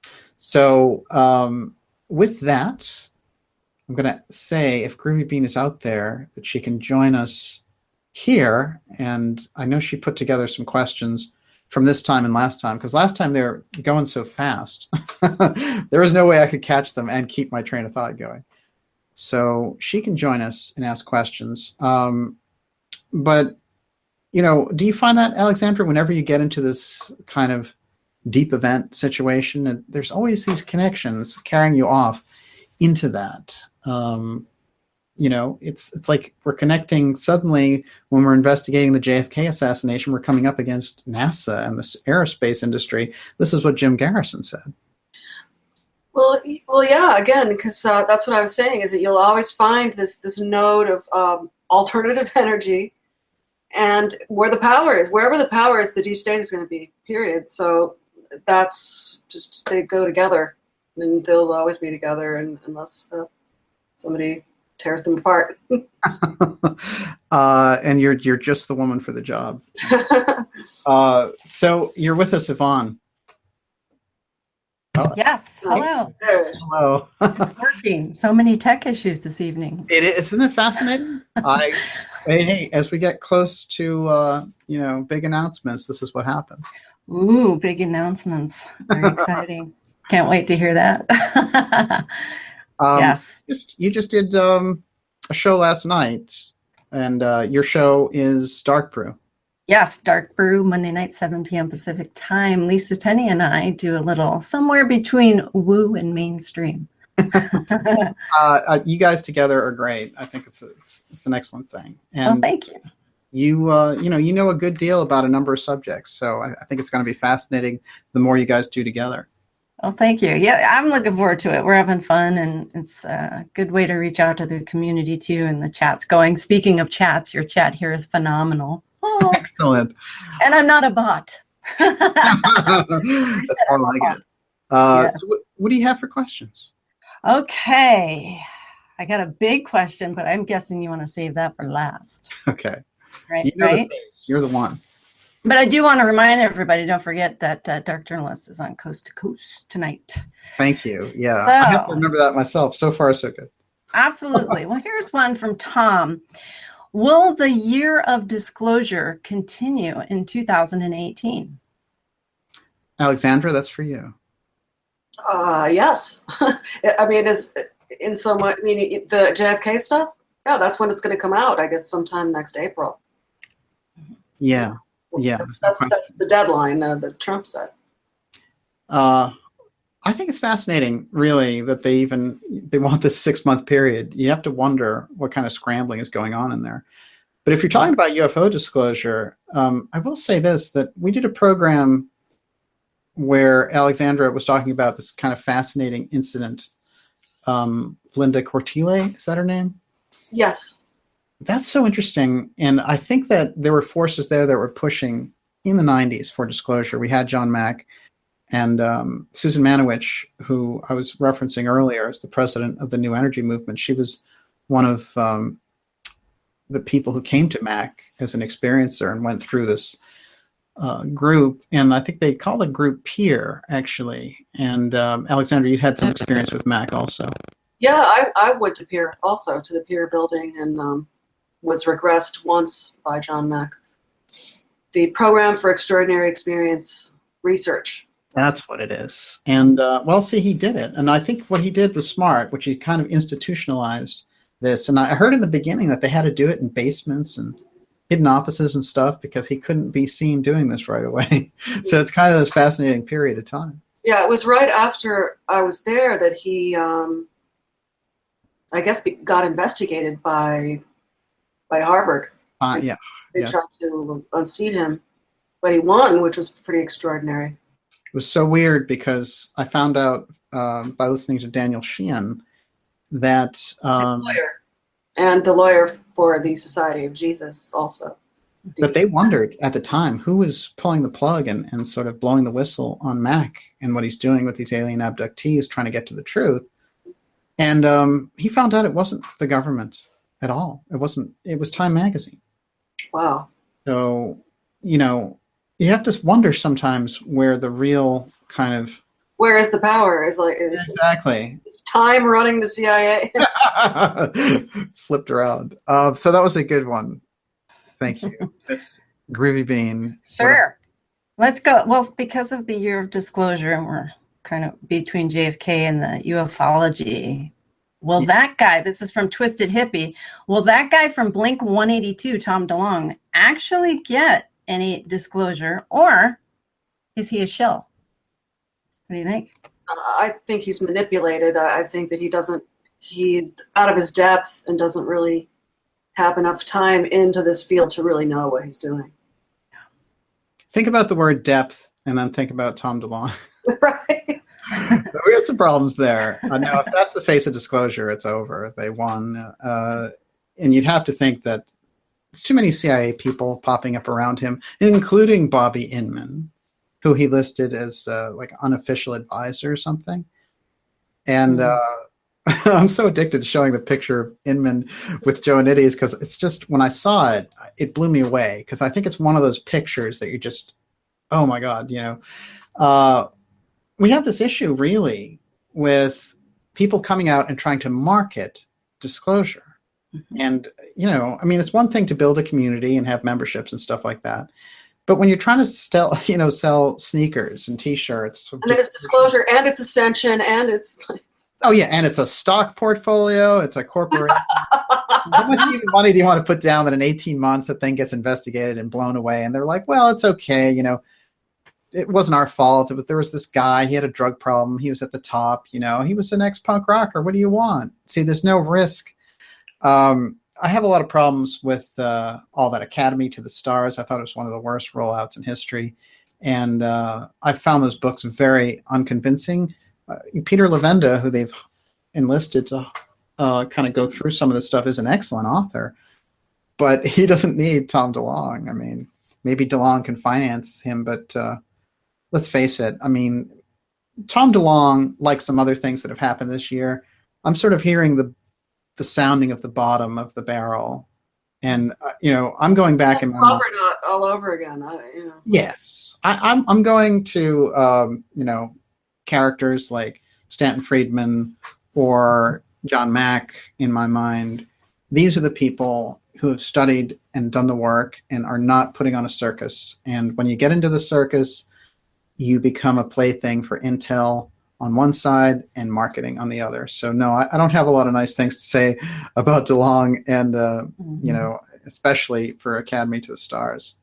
So um, with that, I'm going to say if Groovy Bean is out there, that she can join us here. And I know she put together some questions from this time and last time, because last time they were going so fast. There was no way I could catch them and keep my train of thought going. So she can join us and ask questions. Um, but, you know, do you find that, Alexandra, whenever you get into this kind of deep event situation, and there's always these connections carrying you off into that? Um, you know, it's it's like we're connecting suddenly when we're investigating the J F K assassination, we're coming up against NASA and the aerospace industry. This is what Jim Garrison said. Well, well, yeah, again, because uh, that's what I was saying, is that you'll always find this this node of um, alternative energy, and where the power is, wherever the power is, the deep state is going to be, period. So that's just, they go together, and they'll always be together, and, unless uh, somebody tears them apart. uh, and you're you're just the woman for the job. uh, so you're with us, Yvonne. Oh. Yes. Hello. Hello. It's working. So many tech issues this evening. It is, isn't it fascinating? I hey, hey, as we get close to uh, you know, big announcements, this is what happens. Ooh, big announcements. Very exciting. Can't wait to hear that. Um, yes. Just, you just did um, a show last night, and uh, your show is Dark Brew. Yes, Dark Brew, Monday night, seven p.m. Pacific time. Lisa Tenney and I do a little somewhere between woo and mainstream. uh, uh, you guys together are great. I think it's a, it's, it's an excellent thing. And oh, thank you. You uh, you know you know a good deal about a number of subjects, so I, I think it's going to be fascinating the more you guys do together. Well, thank you. Yeah, I'm looking forward to it. We're having fun, and it's a good way to reach out to the community, too, and the chat's going. Speaking of chats, your chat here is phenomenal. Oh. Excellent. And I'm not a bot. That's more like it. Uh, yeah. So what, what do you have for questions? Okay. I got a big question, but I'm guessing you want to save that for last. Okay. Right, you know right? The pace. You're the one. But I do want to remind everybody, don't forget that uh, Dark Journalist is on Coast to Coast tonight. Thank you. Yeah, so, I have to remember that myself. So far, so good. Absolutely. Well, here's one from Tom. Will the year of disclosure continue in two thousand eighteen? Alexandra, that's for you. Uh, yes. I mean, is in so much, I mean, the J F K stuff, yeah, that's when it's going to come out, I guess, sometime next April. Yeah. Yeah, that's no that's the deadline uh, that Trump set. Uh, I think it's fascinating, really, that they even they want this six month period. You have to wonder what kind of scrambling is going on in there. But if you're talking about U F O disclosure, um, I will say this: that we did a program where Alexandra was talking about this kind of fascinating incident. Um, Linda Cortile, is that her name? Yes. That's so interesting. And I think that there were forces there that were pushing in the nineties for disclosure. We had John Mack and um, Susan Manowich, who I was referencing earlier as the president of the New Energy Movement. She was one of um, the people who came to Mack as an experiencer and went through this uh, group. And I think they called the group Peer, actually. And um, Alexandra, you'd had some experience with Mack also. Yeah, I, I went to Peer also, to the Peer building, and um, was regressed once by John Mack. The Program for Extraordinary Experience Research. That's what it is. And, uh, well, see, he did it. And I think what he did was smart, which he kind of institutionalized this. And I heard in the beginning that they had to do it in basements and hidden offices and stuff because he couldn't be seen doing this right away. So it's kind of this fascinating period of time. Yeah, it was right after I was there that he, um, I guess, got investigated by by Harvard. Uh, yeah. They yes. tried to unseat him, but he won, which was pretty extraordinary. It was so weird because I found out uh, by listening to Daniel Sheehan that um, the lawyer, and the lawyer for the Society of Jesus also. That they wondered at the time who was pulling the plug and, and sort of blowing the whistle on Mack and what he's doing with these alien abductees trying to get to the truth. And um, he found out it wasn't the government at all. It wasn't. It was Time Magazine. Wow. So, you know, you have to wonder sometimes where the real kind of... Where is the power? Is like is, exactly. Is Time running the C I A? It's flipped around. Uh, so that was a good one. Thank you. Miss Groovy Bean. Sure. Let's go. Well, because of the year of disclosure, and we're kind of between J F K and the ufology. Will yeah. that guy, this is from Twisted Hippie, will that guy from Blink one eighty-two, Tom DeLonge, actually get any disclosure, or is he a shill? What do you think? I think he's manipulated. I think that he doesn't, he's out of his depth and doesn't really have enough time into this field to really know what he's doing. Think about the word depth and then think about Tom DeLonge. Right. We had some problems there. Uh, now, if that's the face of disclosure, it's over. They won. Uh, and you'd have to think that there's too many C I A people popping up around him, including Bobby Inman, who he listed as uh, like unofficial advisor or something. And mm-hmm. uh, I'm so addicted to showing the picture of Inman with Joanides because it's just, when I saw it, it blew me away because I think it's one of those pictures that you just, oh my God, you know. Uh, we have this issue really with people coming out and trying to market disclosure. Mm-hmm. And, you know, I mean, it's one thing to build a community and have memberships and stuff like that. But when you're trying to sell, you know, sell sneakers and T-shirts. And it's disclosure and it's ascension and it's... Oh, yeah. And it's a stock portfolio. It's a corporation. How much even money do you want to put down that in eighteen months that thing gets investigated and blown away? And they're like, well, it's okay. You know, it wasn't our fault. It was, there was this guy. He had a drug problem. He was at the top. You know, he was an ex-punk rocker. What do you want? See, there's no risk. Um, I have a lot of problems with uh, all that Academy to the Stars. I thought it was one of the worst rollouts in history. And uh, I found those books very unconvincing. Uh, Peter Levenda, who they've enlisted to uh, kind of go through some of this stuff, is an excellent author. But he doesn't need Tom DeLonge. I mean, maybe DeLonge can finance him, but uh, let's face it. I mean, Tom DeLonge, like some other things that have happened this year, I'm sort of hearing the the sounding of the bottom of the barrel. And, uh, you know, I'm going back and all all over again. I, you know. Yes. I, I'm, I'm going to, um, you know, characters like Stanton Friedman or John Mack in my mind. These are the people who have studied and done the work and are not putting on a circus. And when you get into the circus, you become a plaything for intel on one side and marketing on the other. So no, I, I don't have a lot of nice things to say about DeLonge and, uh, mm-hmm. you know, especially for Academy to the Stars.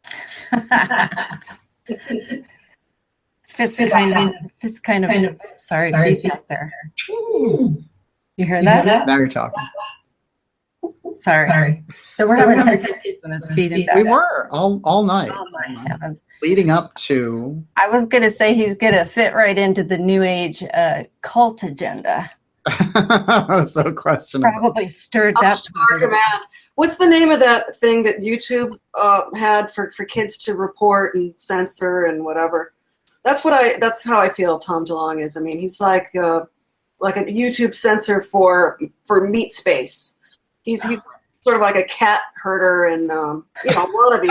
It's kind of, it's kind of, kind of sorry, sorry feedback there. You hear that? that? Now you're talking. Sorry. Sorry. So we're having ten kids and it's feeding back. We were all, all night. Oh my heavens. Leading up to... I was going to say he's going to fit right into the New Age uh, cult agenda. So questionable. Probably stirred that. Upstart Command. What's the name of that thing that YouTube uh, had for, for kids to report and censor and whatever? That's what I. That's how I feel Tom DeLonge is. I mean, he's like uh, like a YouTube censor for for meat space. He's he's sort of like a cat herder and um, you know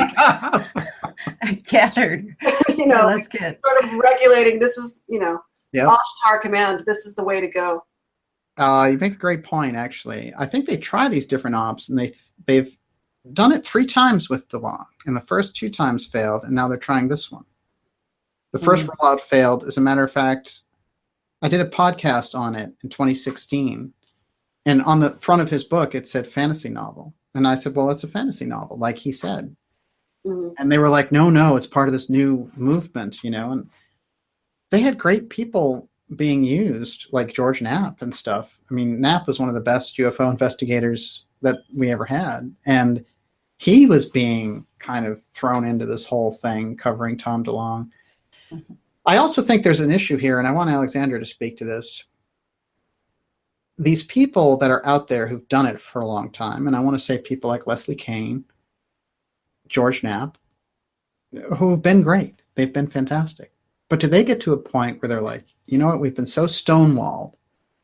wannabe cat herder. you know, oh, that's good. Sort of regulating. This is you know, yep. Ashtar Command. This is the way to go. Uh, you make a great point. Actually, I think they try these different ops, and they they've done it three times with DeLonge, and the first two times failed, and now they're trying this one. The first mm-hmm. rollout failed. As a matter of fact, I did a podcast on it in twenty sixteen, and on the front of his book, it said fantasy novel. And I said, well, it's a fantasy novel, like he said. Mm-hmm. And they were like, no, no, it's part of this new movement, you know. And they had great people being used, like George Knapp and stuff. I mean, Knapp was one of the best U F O investigators that we ever had. And he was being kind of thrown into this whole thing covering Tom DeLonge. Mm-hmm. I also think there's an issue here, and I want Alexandra to speak to this. These people that are out there who've done it for a long time, and I want to say people like Leslie Kean, George Knapp, who have been great. They've been fantastic. But do they get to a point where they're like, you know what, we've been so stonewalled,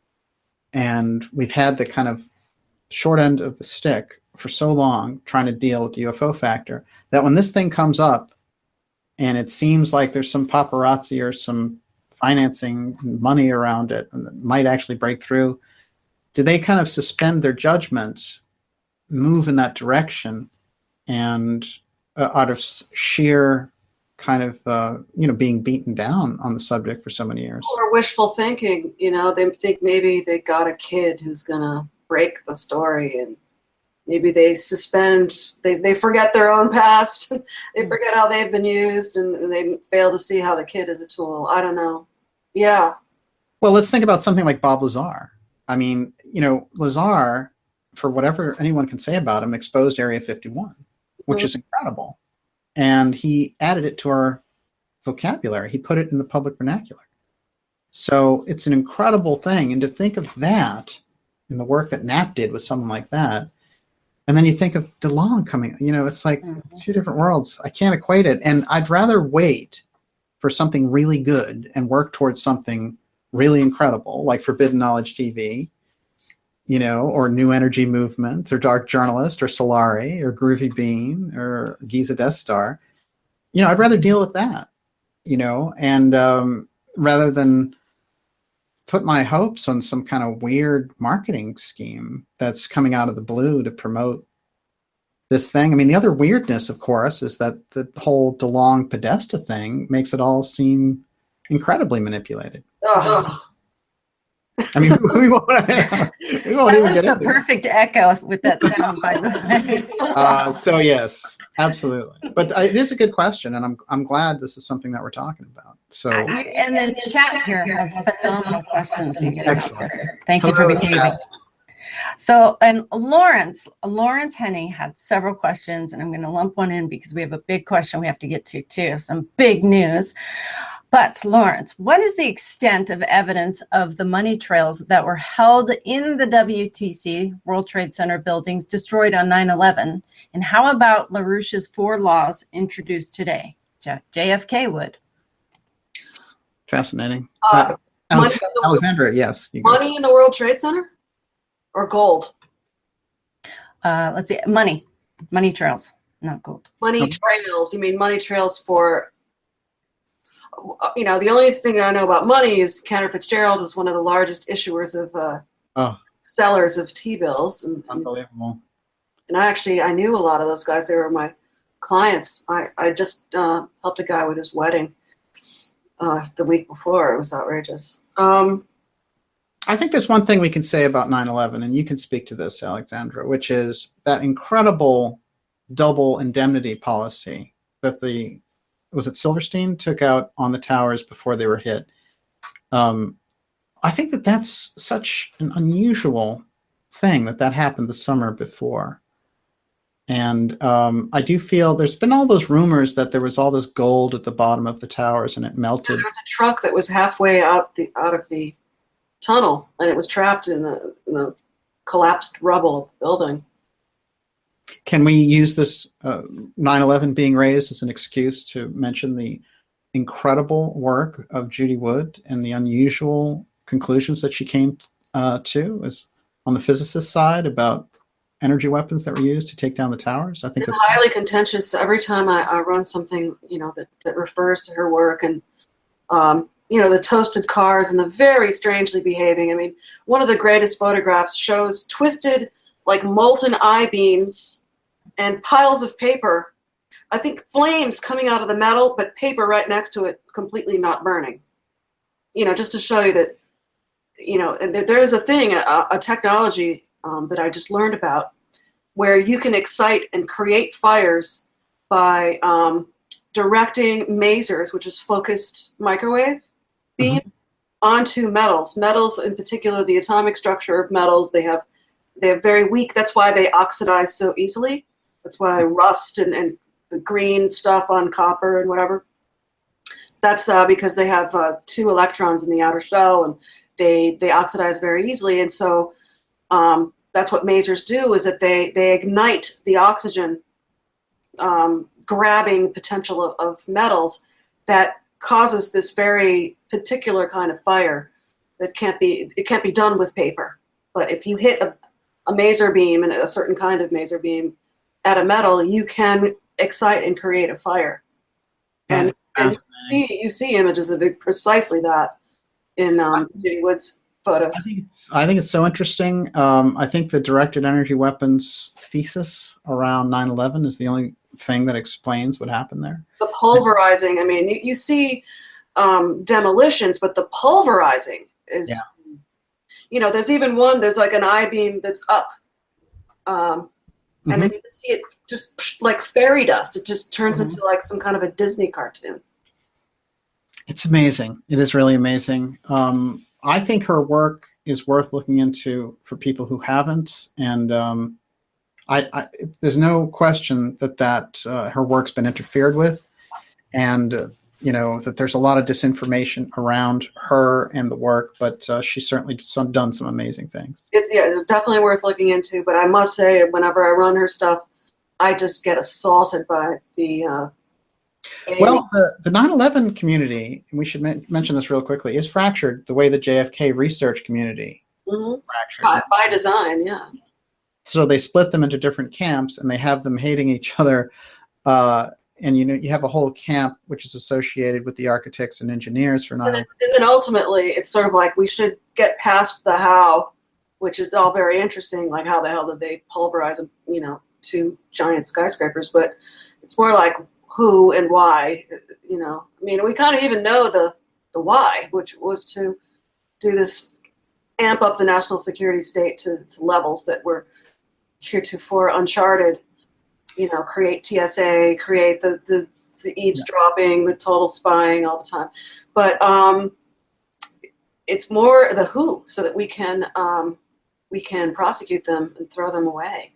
and we've had the kind of short end of the stick for so long trying to deal with the U F O factor, that when this thing comes up, and it seems like there's some paparazzi or some financing money around it and it might actually break through, do they kind of suspend their judgment, move in that direction, and uh, out of sheer kind of, uh, you know, being beaten down on the subject for so many years? Or wishful thinking, you know, they think maybe they got a kid who's going to break the story, and maybe they suspend, they, they forget their own past. They forget how they've been used, and, and they fail to see how the kid is a tool. I don't know. Yeah. Well, let's think about something like Bob Lazar. I mean, you know, Lazar, for whatever anyone can say about him, exposed Area fifty-one, which mm-hmm. is incredible. And he added it to our vocabulary. He put it in the public vernacular. So it's an incredible thing. And to think of that in the work that Knapp did with someone like that, and then you think of DeLonge coming, you know, it's like mm-hmm. two different worlds. I can't equate it. And I'd rather wait for something really good and work towards something really incredible, like Forbidden Knowledge T V, you know, or New Energy Movement, or Dark Journalist, or Solari, or Groovy Bean, or Giza Death Star. You know, I'd rather deal with that, you know, and um, rather than put my hopes on some kind of weird marketing scheme that's coming out of the blue to promote this thing. I mean, the other weirdness, of course, is that the whole DeLonge Podesta thing makes it all seem incredibly manipulated. Oh. I mean, we won't, we won't that even was get the into perfect it. echo with that sound, by the way. Uh, so yes, absolutely. But uh, it is a good question, and I'm I'm glad this is something that we're talking about. So I, and then chat here has phenomenal questions. Excellent. Thank you Hello, for being chat. here. So, and Lawrence, Lawrence Henney had several questions, and I'm going to lump one in because we have a big question we have to get to too. Some big news. But Lawrence, what is the extent of evidence of the money trails that were held in the W T C, World Trade Center buildings, destroyed on nine eleven? And how about LaRouche's four laws introduced today? J F K would. Fascinating. Uh, uh, Alex- Alexandra, yes. You money go. in the World Trade Center? Or gold? Uh, let's see, money. Money trails, not gold. Money Okay. trails. You mean money trails for... You know, the only thing I know about money is Cantor Fitzgerald was one of the largest issuers of uh, Oh, sellers of T-bills. And, and, unbelievable. and I actually, I knew a lot of those guys. They were my clients. I, I just uh, helped a guy with his wedding uh, the week before. It was outrageous. Um, I think there's one thing we can say about nine eleven, and you can speak to this, Alexandra, which is that incredible double indemnity policy that the was it Silverstein took out on the towers before they were hit. Um, I think that that's such an unusual thing that that happened the summer before. And um, I do feel there's been all those rumors that there was all this gold at the bottom of the towers and it melted. there was a truck that was halfway out the out of the tunnel, and it was trapped in the, in the collapsed rubble of the building. Can we use this uh, nine eleven being raised as an excuse to mention the incredible work of Judy Wood and the unusual conclusions that she came uh, to as on the physicist side about energy weapons that were used to take down the towers? I think it's that's highly contentious. Every time I, I run something, you know, that, that refers to her work, and um, you know, the toasted cars and the very strangely behaving. I mean, one of the greatest photographs shows twisted, like molten I-beams and piles of paper. I think flames coming out of the metal, but paper right next to it, completely not burning. You know, just to show you that, you know, there is a thing, a, a technology um, that I just learned about, where you can excite and create fires by um, directing masers, which is focused microwave beam, mm-hmm. onto metals. Metals, in particular, the atomic structure of metals, they have they have very weak. That's why they oxidize so easily. That's why rust and, and the green stuff on copper and whatever. That's uh, because they have uh, two electrons in the outer shell, and they they oxidize very easily. And so um, that's what masers do, is that they they ignite the oxygen um, grabbing potential of, of metals that causes this very particular kind of fire that can't be it can't be done with paper. But if you hit a, a maser beam, and a certain kind of maser beam at a metal, you can excite and create a fire. And, and you, see, you see images of it, precisely that in um, Judy Wood's photos. I think it's, I think it's so interesting. Um, I think the directed energy weapons thesis around nine eleven is the only thing that explains what happened there. The pulverizing, I mean, you, you see um, demolitions, but the pulverizing is, yeah. you know, there's even one, there's like an I-beam that's up. Um, and mm-hmm. then you see it just like fairy dust. It just turns mm-hmm. into like some kind of a Disney cartoon. It's amazing. It is really amazing. Um, I think her work is worth looking into for people who haven't. And um, I, I, there's no question that, that uh, her work's been interfered with. And, uh, you know, that there's a lot of disinformation around her and the work, but uh, she's certainly some, done some amazing things. It's, yeah, it's definitely worth looking into. But I must say, whenever I run her stuff, I just get assaulted by the... Uh, well, the, the nine eleven community, and we should men- mention this real quickly, is fractured the way the J F K research community mm-hmm. fractured. By, by design, yeah. So they split them into different camps, and they have them hating each other. Uh, and you know, you have a whole camp which is associated with the architects and engineers for nine eleven. And, and then ultimately, it's sort of like we should get past the how, which is all very interesting. Like, how the hell did they pulverize, you know, two giant skyscrapers? But it's more like who and why, you know. I mean, we kind of even know the the why, which was to do this, amp up the national security state to, to levels that were heretofore uncharted. You know, create T S A, create the the, the eavesdropping, the total spying all the time. But um, it's more the who, so that we can um, we can prosecute them and throw them away.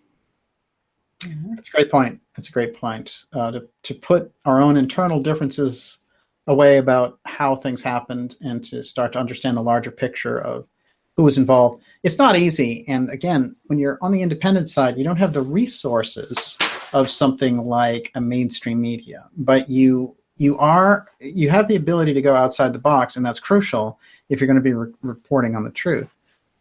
That's a great point. That's a great point. Uh, to to put our own internal differences away about how things happened, and to start to understand the larger picture of who was involved. It's not easy. And again, when you're on the independent side, you don't have the resources of something like a mainstream media, but you you are you have the ability to go outside the box, and that's crucial if you're going to be re- reporting on the truth.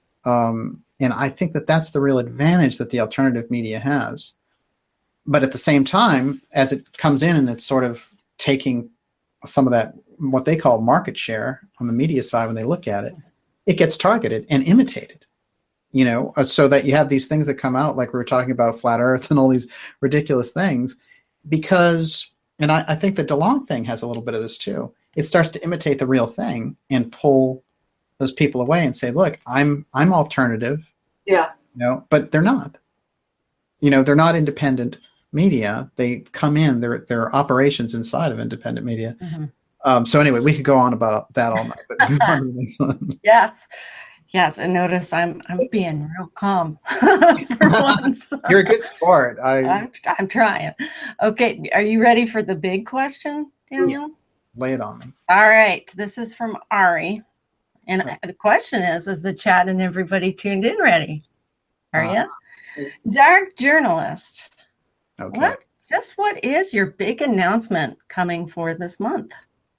Um, and I think that that's the real advantage that the alternative media has. But at the same time, as it comes in and it's sort of taking some of that, what they call market share on the media side, when they look at it, it gets targeted and imitated, you know, so that you have these things that come out, like we were talking about flat earth and all these ridiculous things, because, and I, I think the DeLong thing has a little bit of this too. It starts to imitate the real thing and pull those people away and say, look, I'm, I'm alternative. Yeah. You know, but they're not, you know, they're not independent media. They come in, they're, they're operations inside of independent media. Mm-hmm. Um, so anyway, we could go on about that all night. But yes, yes. And notice I'm I'm being real calm for once. You're a good sport. I, I'm I'm trying. Okay, are you ready for the big question, Daniel? Yeah. Lay it on me. All right. This is from Ari, And Right. the question is, is the chat and everybody tuned in ready? Are Uh, you? Dark Journalist. Okay. What? Just what is your big announcement coming for this month?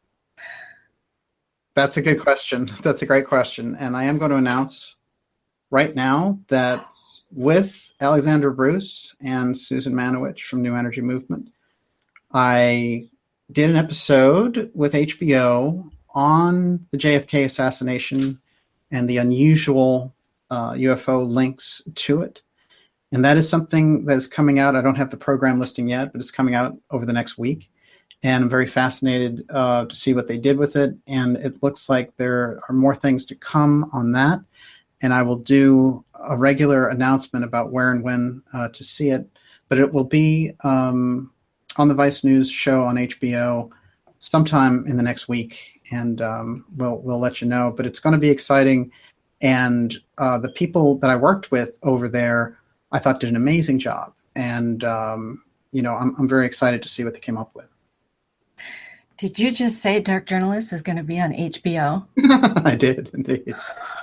That's a good question. That's a great question. And I am going to announce right now that with Alexandra Bruce and Susan Manowich from New Energy Movement, I did an episode with H B O on the J F K assassination and the unusual uh, U F O links to it. And that is something that is coming out. I don't have the program listing yet, but it's coming out over the next week. And I'm very fascinated uh, to see what they did with it. And it looks like there are more things to come on that. And I will do a regular announcement about where and when uh, to see it. But it will be um, on the Vice News show on H B O sometime in the next week. And um, we'll, we'll let you know. But it's going to be exciting. And uh, the people that I worked with over there, I thought did an amazing job. And, um, you know, I'm, I'm very excited to see what they came up with. Did you just say Dark Journalist is going to be on H B O? I did indeed.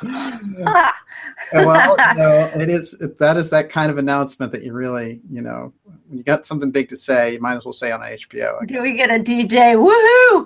Well, you know, it is that is that kind of announcement that you really, you know, when you got something big to say, you might as well say on H B O. Do we get a D J? Woohoo!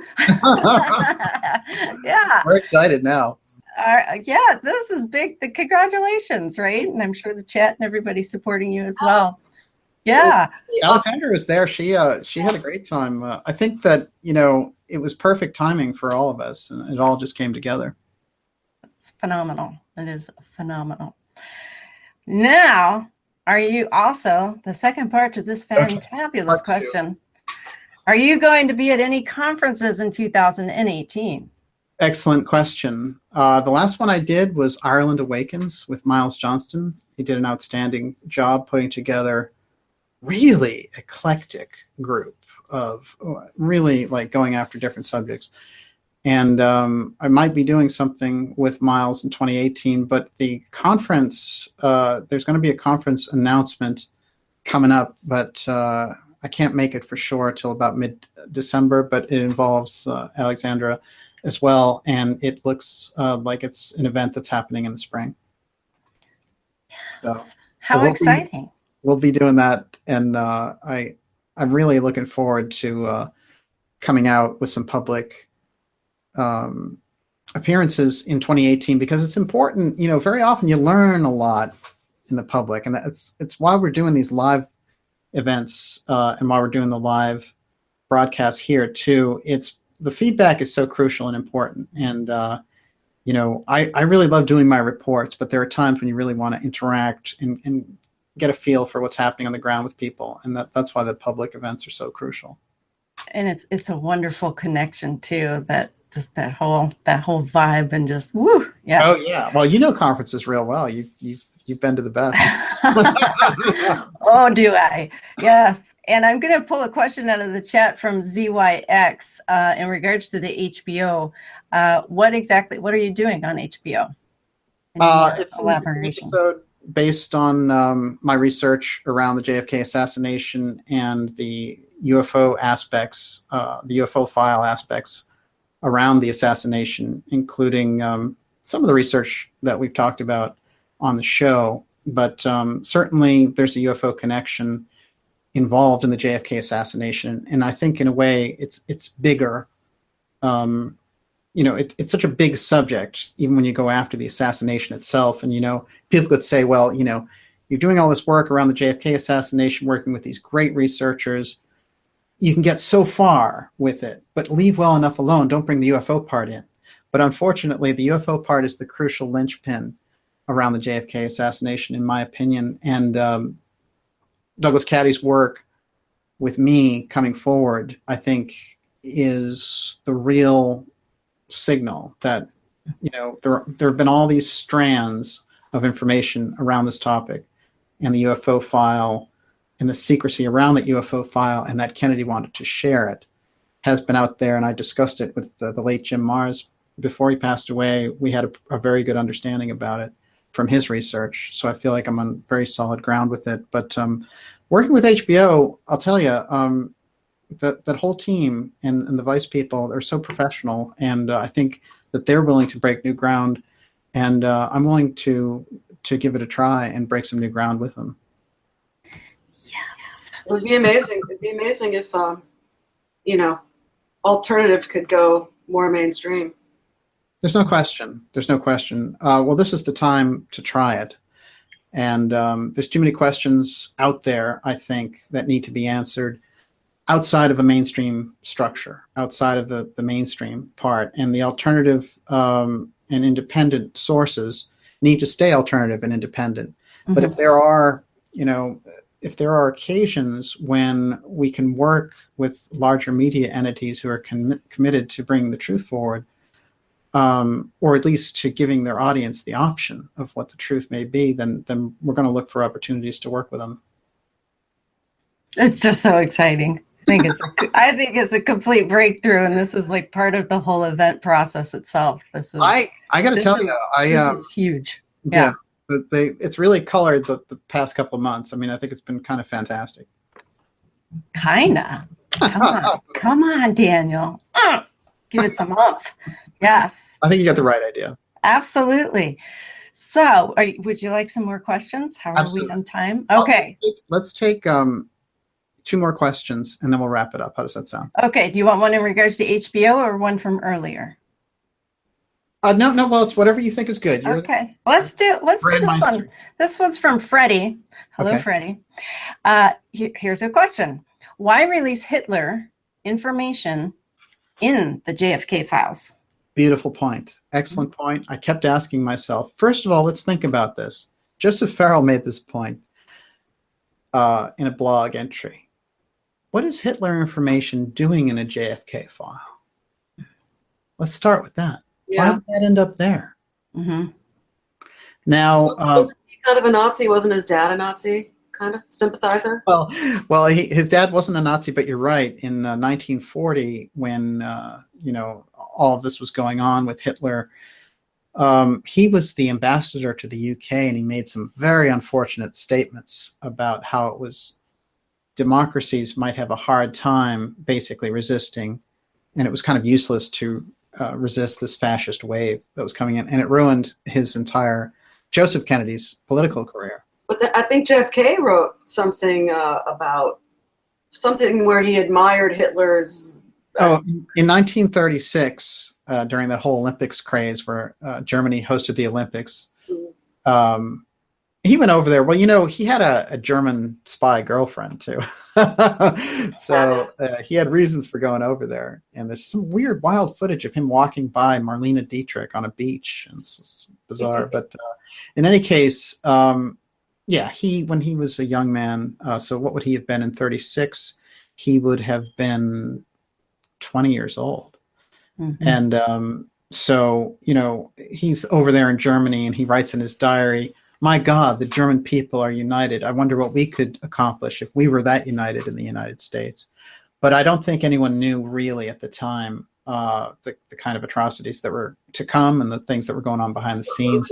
Yeah. We're excited now. Uh, yeah, this is big. The congratulations, right? And I'm sure the chat and everybody's supporting you as well. Yeah. Alexandra was there. She uh, she had a great time. Uh, I think that, you know, it was perfect timing for all of us, and it all just came together. It's phenomenal. It is phenomenal. Now, are you also, the second part to this fantabulous Part two. question, are you going to be at any conferences in two thousand eighteen? Excellent question. Uh, the last one I did was Ireland Awakens with Miles Johnston. He did an outstanding job putting together really eclectic group of really like going after different subjects. And um, I might be doing something with Miles in twenty eighteen, but the conference, uh, there's going to be a conference announcement coming up, but uh, I can't make it for sure till about mid-December, but it involves uh, Alexandra as well. And it looks uh, like it's an event that's happening in the spring. Yes. So, How we'll exciting. Be, we'll be doing that. And uh, I, I'm really looking forward to uh, coming out with some public um, appearances in twenty eighteen, because it's important. You know, very often you learn a lot in the public, and that's it's why we're doing these live events uh, and why we're doing the live broadcasts here too. It's the feedback is so crucial and important. And, uh, you know, I, I really love doing my reports, but there are times when you really want to interact and, and get a feel for what's happening on the ground with people. And that, that's why the public events are so crucial. And it's it's a wonderful connection too, that just that whole that whole vibe and just woo. Yes. Oh yeah. Well, you know conferences real well. You've you've you've been to the best. Oh, do I? Yes. And I'm going to pull a question out of the chat from Z Y X uh, in regards to the H B O. Uh, what exactly? What are you doing on H B O? Uh, it's an elaboration. episode based on um, my research around the J F K assassination and the U F O aspects, uh, the U F O file aspects around the assassination, including um, some of the research that we've talked about on the show. But um, certainly there's a U F O connection involved in the J F K assassination. And I think in a way it's it's bigger. Um, you know, it, it's such a big subject, even when you go after the assassination itself. And, you know, people could say, well, you know, you're doing all this work around the J F K assassination, working with these great researchers. You can get so far with it, but leave well enough alone. Don't bring the U F O part in. But unfortunately, the U F O part is the crucial linchpin around the J F K assassination, in my opinion. And um, Douglas Caddy's work with me coming forward, I think, is the real signal that, you know, there, there have been all these strands of information around this topic, and the U F O file and the secrecy around that U F O file, and that Kennedy wanted to share it, has been out there. And I discussed it with the, the late Jim Marrs before he passed away. We had a, a very good understanding about it from his research. So I feel like I'm on very solid ground with it. But um, working with H B O, I'll tell you, um, that, that whole team and, and the Vice people, they're so professional. And uh, I think that they're willing to break new ground, and uh, I'm willing to to give it a try and break some new ground with them. Yes. It would be amazing. It'd be amazing if, um, you know, alternative could go more mainstream. There's no question. There's no question. Uh, well, this is the time to try it. And um, there's too many questions out there, I think, that need to be answered outside of a mainstream structure, outside of the, the mainstream part. And the alternative um, and independent sources need to stay alternative and independent. Mm-hmm. But if there are, you know, if there are occasions when we can work with larger media entities who are com- committed to bringing the truth forward, Um, or at least to giving their audience the option of what the truth may be, then then we're going to look for opportunities to work with them. It's just so exciting. I think it's a, I think it's a complete breakthrough, and this is like part of the whole event process itself. This is I I got to tell is, you, I this uh, is huge. Yeah, yeah they it's really colored the, the past couple of months. I mean, I think it's been kind of fantastic. Kinda. Come on, come on, Daniel. Uh, give it some oomph. Yes. I think you got the right idea. Absolutely. So, are you, would you like some more questions? How are Absolutely. we on time? Okay. Let's take, let's take um, two more questions, and then we'll wrap it up. How does that sound? Okay. Do you want one in regards to H B O or one from earlier? Uh, no, no. Well, it's whatever you think is good. You're okay. Let's do. Let's do this one. This one's from Freddie. Hello, okay. Freddie. Uh, he, here's a question: why release Hitler information in the J F K files? Beautiful point. Excellent point. I kept asking myself, first of all, let's think about this. Joseph Farrell made this point uh, in a blog entry. What is Hitler information doing in a J F K file? Let's start with that. Yeah. Why would that end up there? Mm-hmm. Now, uh, wasn't he kind of a Nazi? Wasn't his dad a Nazi? Kind of sympathizer? Well, well, he, his dad wasn't a Nazi, but you're right. In uh, nineteen forty, when uh, you know all of this was going on with Hitler, um, he was the ambassador to the U K, and he made some very unfortunate statements about how it was democracies might have a hard time basically resisting, and it was kind of useless to uh, resist this fascist wave that was coming in, and it ruined his entire Joseph Kennedy's political career. But the, I think J F K wrote something uh, about something where he admired Hitler's. Uh, oh, in nineteen thirty-six, uh, during that whole Olympics craze where uh, Germany hosted the Olympics, mm-hmm. um, he went over there. Well, you know, he had a, a German spy girlfriend too, so uh, he had reasons for going over there. And there's some weird, wild footage of him walking by Marlene Dietrich on a beach, and it's, it's bizarre. But uh, in any case. Um, Yeah, he when he was a young man, uh, so what would he have been in thirty-six? He would have been twenty years old. Mm-hmm. And um, so, you know, he's over there in Germany and he writes in his diary, my God, the German people are united. I wonder what we could accomplish if we were that united in the United States. But I don't think anyone knew really at the time uh, the, the kind of atrocities that were to come and the things that were going on behind the scenes.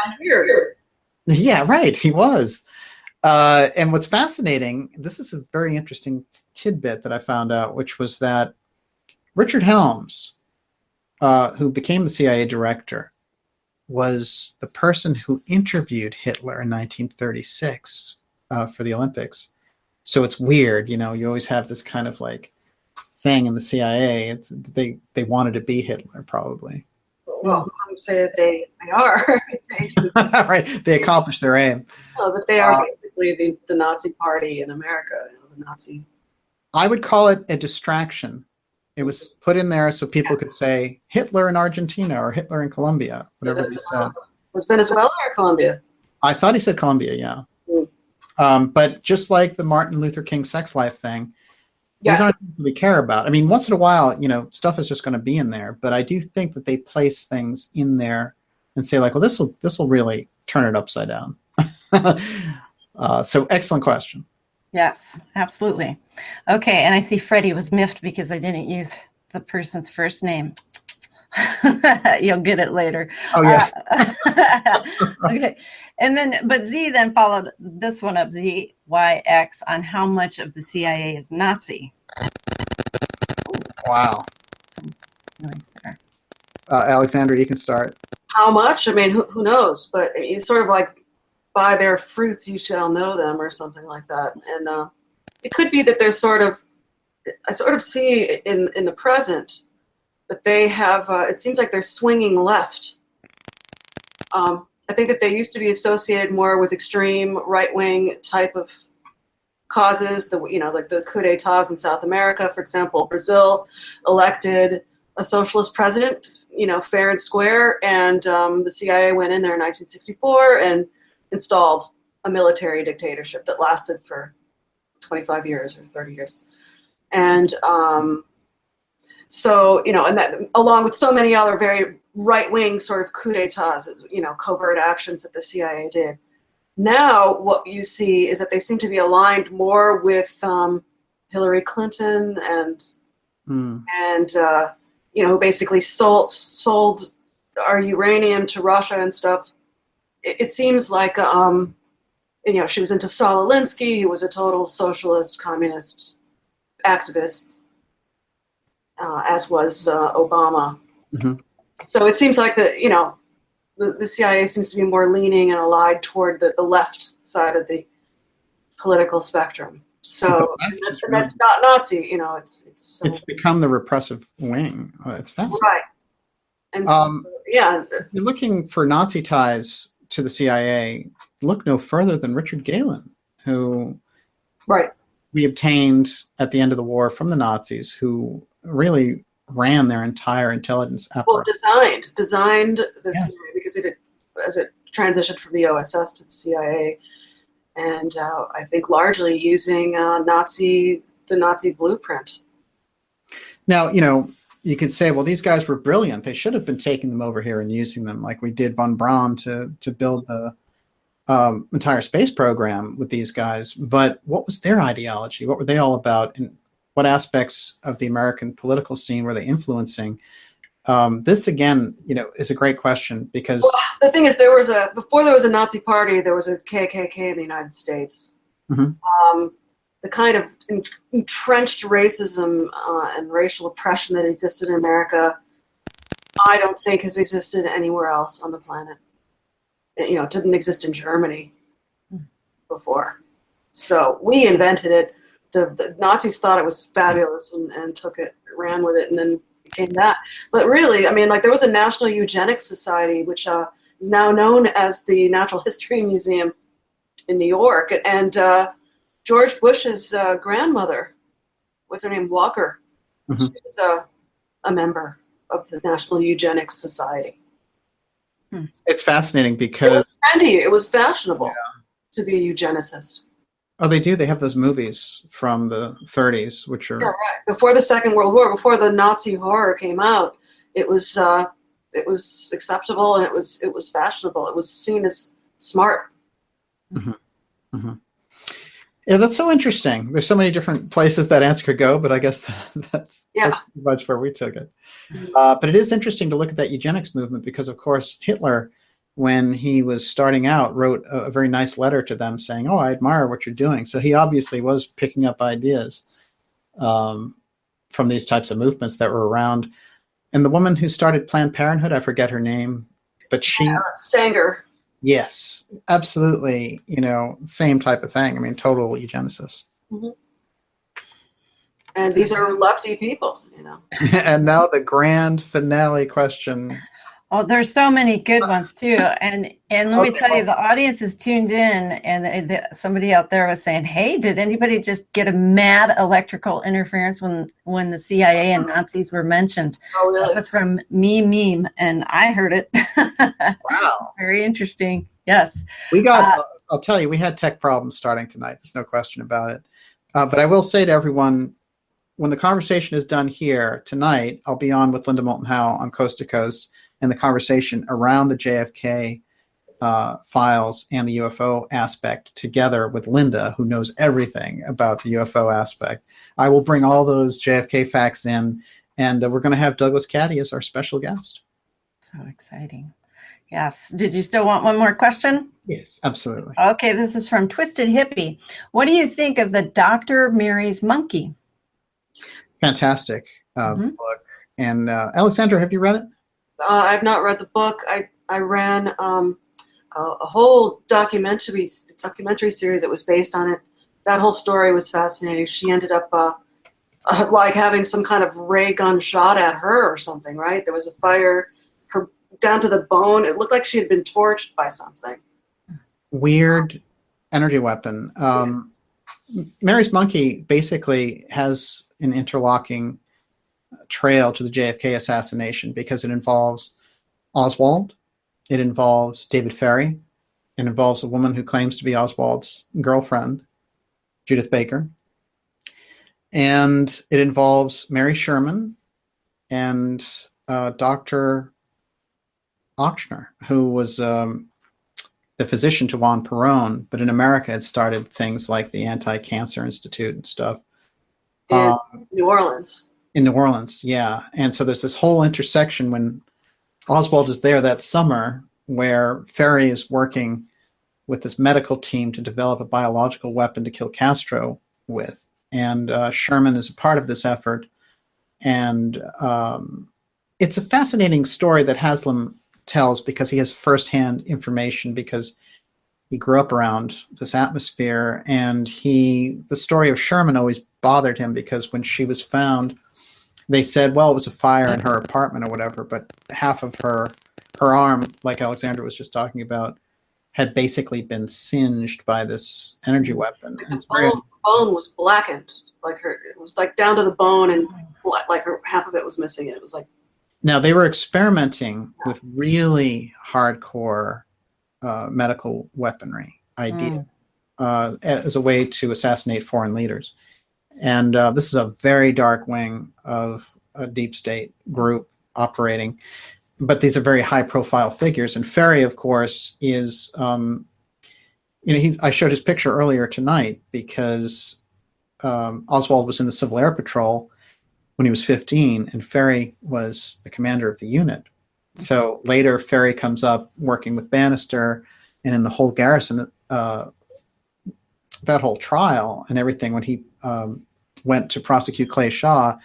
Yeah, right. He was. Uh, and what's fascinating, this is a very interesting tidbit that I found out, which was that Richard Helms, uh, who became the C I A director, was the person who interviewed Hitler in nineteen thirty-six uh, for the Olympics. So it's weird, you know, you always have this kind of like thing in the C I A. It's, they, they wanted to be Hitler, probably. Well, some say that they, they are. Right. They accomplished their aim. Well, but they are uh, basically the, the Nazi party in America. You know, the Nazi. I would call it a distraction. It was put in there so people could say Hitler in Argentina or Hitler in Colombia, whatever they said. Was Venezuela or Colombia? I thought he said Colombia, yeah. Mm. Um, but just like the Martin Luther King sex life thing, yeah. These aren't things we care about. I mean, once in a while, you know, stuff is just going to be in there. But I do think that they place things in there and say, like, well, this will this will really turn it upside down. uh, so, excellent question. Yes, absolutely. Okay, and I see Freddie was miffed because I didn't use the person's first name. You'll get it later. Oh, yeah. Uh, okay. And then, but Z then followed this one up, Z Y X, on how much of the C I A is Nazi. Wow. Some noise there. Uh, Alexandra, you can start. How much? I mean, who, who knows? But it's sort of like, by their fruits you shall know them, or something like that. And uh, it could be that they're sort of, I sort of see in, in the present that they have, uh, it seems like they're swinging left. Um, I think that they used to be associated more with extreme right-wing type of causes, the, you know, like the coup d'etats in South America, for example. Brazil elected a socialist president, you know, fair and square, and um, the C I A went in there in nineteen sixty-four and installed a military dictatorship that lasted for twenty-five years or thirty years. And um, so, you know, and that, along with so many other very right-wing sort of coup d'etats, you know, covert actions that the C I A did. Now what you see is that they seem to be aligned more with um, Hillary Clinton and, mm. and uh, you know, who basically sold, sold our uranium to Russia and stuff. It seems like, um, you know, she was into Saul Alinsky, who was a total socialist, communist activist, uh, as was uh, Obama. Mm-hmm. So it seems like the, you know, the, the C I A seems to be more leaning and allied toward the, the left side of the political spectrum. So that's, that's not Nazi, you know, it's it's, it's um, become the repressive wing. It's fascinating. Right. And so, um, yeah. If you're looking for Nazi ties to the C I A, look no further than Richard Gehlen, who right. we obtained at the end of the war from the Nazis, who really ran their entire intelligence apparatus. Well, designed, designed the yeah. C I A because it had, as it transitioned from the O S S to the C I A, and uh, I think largely using uh, Nazi the Nazi blueprint. Now, you know, you could say, well, these guys were brilliant. They should have been taking them over here and using them like we did von Braun to to build the um, entire space program with these guys. But what was their ideology? What were they all about? And what aspects of the American political scene were they influencing? Um, this, again, you know, is a great question because... Well, the thing is, there was a, before there was a Nazi party, there was a K K K in the United States. Mm-hmm. Um, the kind of entrenched racism uh, and racial oppression that existed in America, I don't think has existed anywhere else on the planet. It, you know, it didn't exist in Germany before. So we invented it. The, the Nazis thought it was fabulous and, and took it, ran with it, and then became that. But really, I mean, like there was a National Eugenics Society, which uh, is now known as the Natural History Museum in New York. And uh, George Bush's uh, grandmother, what's her name, Walker, mm-hmm. she was a, a member of the National Eugenics Society. Hmm. It's fascinating because... It was trendy. It was fashionable yeah. to be a eugenicist. Oh, they do. They have those movies from the thirties, which are... Yeah, right. Before the Second World War, before the Nazi horror came out, it was uh, it was acceptable and it was it was fashionable. It was seen as smart. Mm-hmm. Mm-hmm. Yeah, that's so interesting. There's so many different places that answer could go, but I guess that's, yeah. that's pretty much where we took it. Uh, but it is interesting to look at that eugenics movement because, of course, Hitler, when he was starting out, wrote a, a very nice letter to them saying, oh, I admire what you're doing. So he obviously was picking up ideas um, from these types of movements that were around. And the woman who started Planned Parenthood, I forget her name, but she... Uh, Sanger. Yes, absolutely. You know, same type of thing. I mean, total eugenicist. Mm-hmm. And these are lefty people, you know. And now the grand finale question. Oh, there's so many good ones too, and and let okay. me tell you, the audience is tuned in, and the, somebody out there was saying, "Hey, did anybody just get a mad electrical interference when when the C I A and Nazis were mentioned?" Oh, really? That was from me meme, and I heard it. Wow, very interesting. Yes, we got. Uh, I'll tell you, we had tech problems starting tonight. There's no question about it. Uh, but I will say to everyone, when the conversation is done here tonight, I'll be on with Linda Moulton Howe on Coast to Coast. And the conversation around the J F K uh, files and the U F O aspect together with Linda, who knows everything about the U F O aspect. I will bring all those J F K facts in, and uh, we're going to have Douglas Caddy as our special guest. So exciting. Yes. Did you still want one more question? Yes, absolutely. Okay, this is from Twisted Hippie. What do you think of the Doctor Mary's Monkey? Fantastic uh, mm-hmm. book. And uh, Alexandra, have you read it? Uh, I've not read the book. I I ran um, a, a whole documentary documentary series that was based on it. That whole story was fascinating. She ended up uh, uh, like having some kind of ray gun shot at her or something, right? There was a fire, her down to the bone. It looked like she had been torched by something. Weird energy weapon. Um, Mary's Monkey basically has an interlocking trail to the J F K assassination because it involves Oswald, it involves David Ferrie, it involves a woman who claims to be Oswald's girlfriend, Judith Baker, and it involves Mary Sherman and uh, Doctor Ochsner, who was um, the physician to Juan Perón, but in America had started things like the Anti-Cancer Institute and stuff. In um, New Orleans. In New Orleans, yeah. And so there's this whole intersection when Oswald is there that summer where Ferrie is working with this medical team to develop a biological weapon to kill Castro with. And uh, Sherman is a part of this effort. And um, it's a fascinating story that Haslam tells because he has firsthand information because he grew up around this atmosphere. And he, the story of Sherman always bothered him because when she was found, they said, well, it was a fire in her apartment or whatever, but half of her, her arm, like Alexandra was just talking about, had basically been singed by this energy weapon. The bone, bone was blackened, like her, it was like down to the bone and like her, half of it was missing. It was like. Now they were experimenting with really hardcore uh, medical weaponry idea mm. uh, as a way to assassinate foreign leaders. And uh, this is a very dark wing of a deep state group operating. But these are very high-profile figures. And Ferrie, of course, is, um, you know, he's, I showed his picture earlier tonight because um, Oswald was in the Civil Air Patrol when he was fifteen, and Ferrie was the commander of the unit. So later, Ferrie comes up working with Bannister, and in the whole garrison, uh, that whole trial and everything, when he um, went to prosecute Clay Shaw,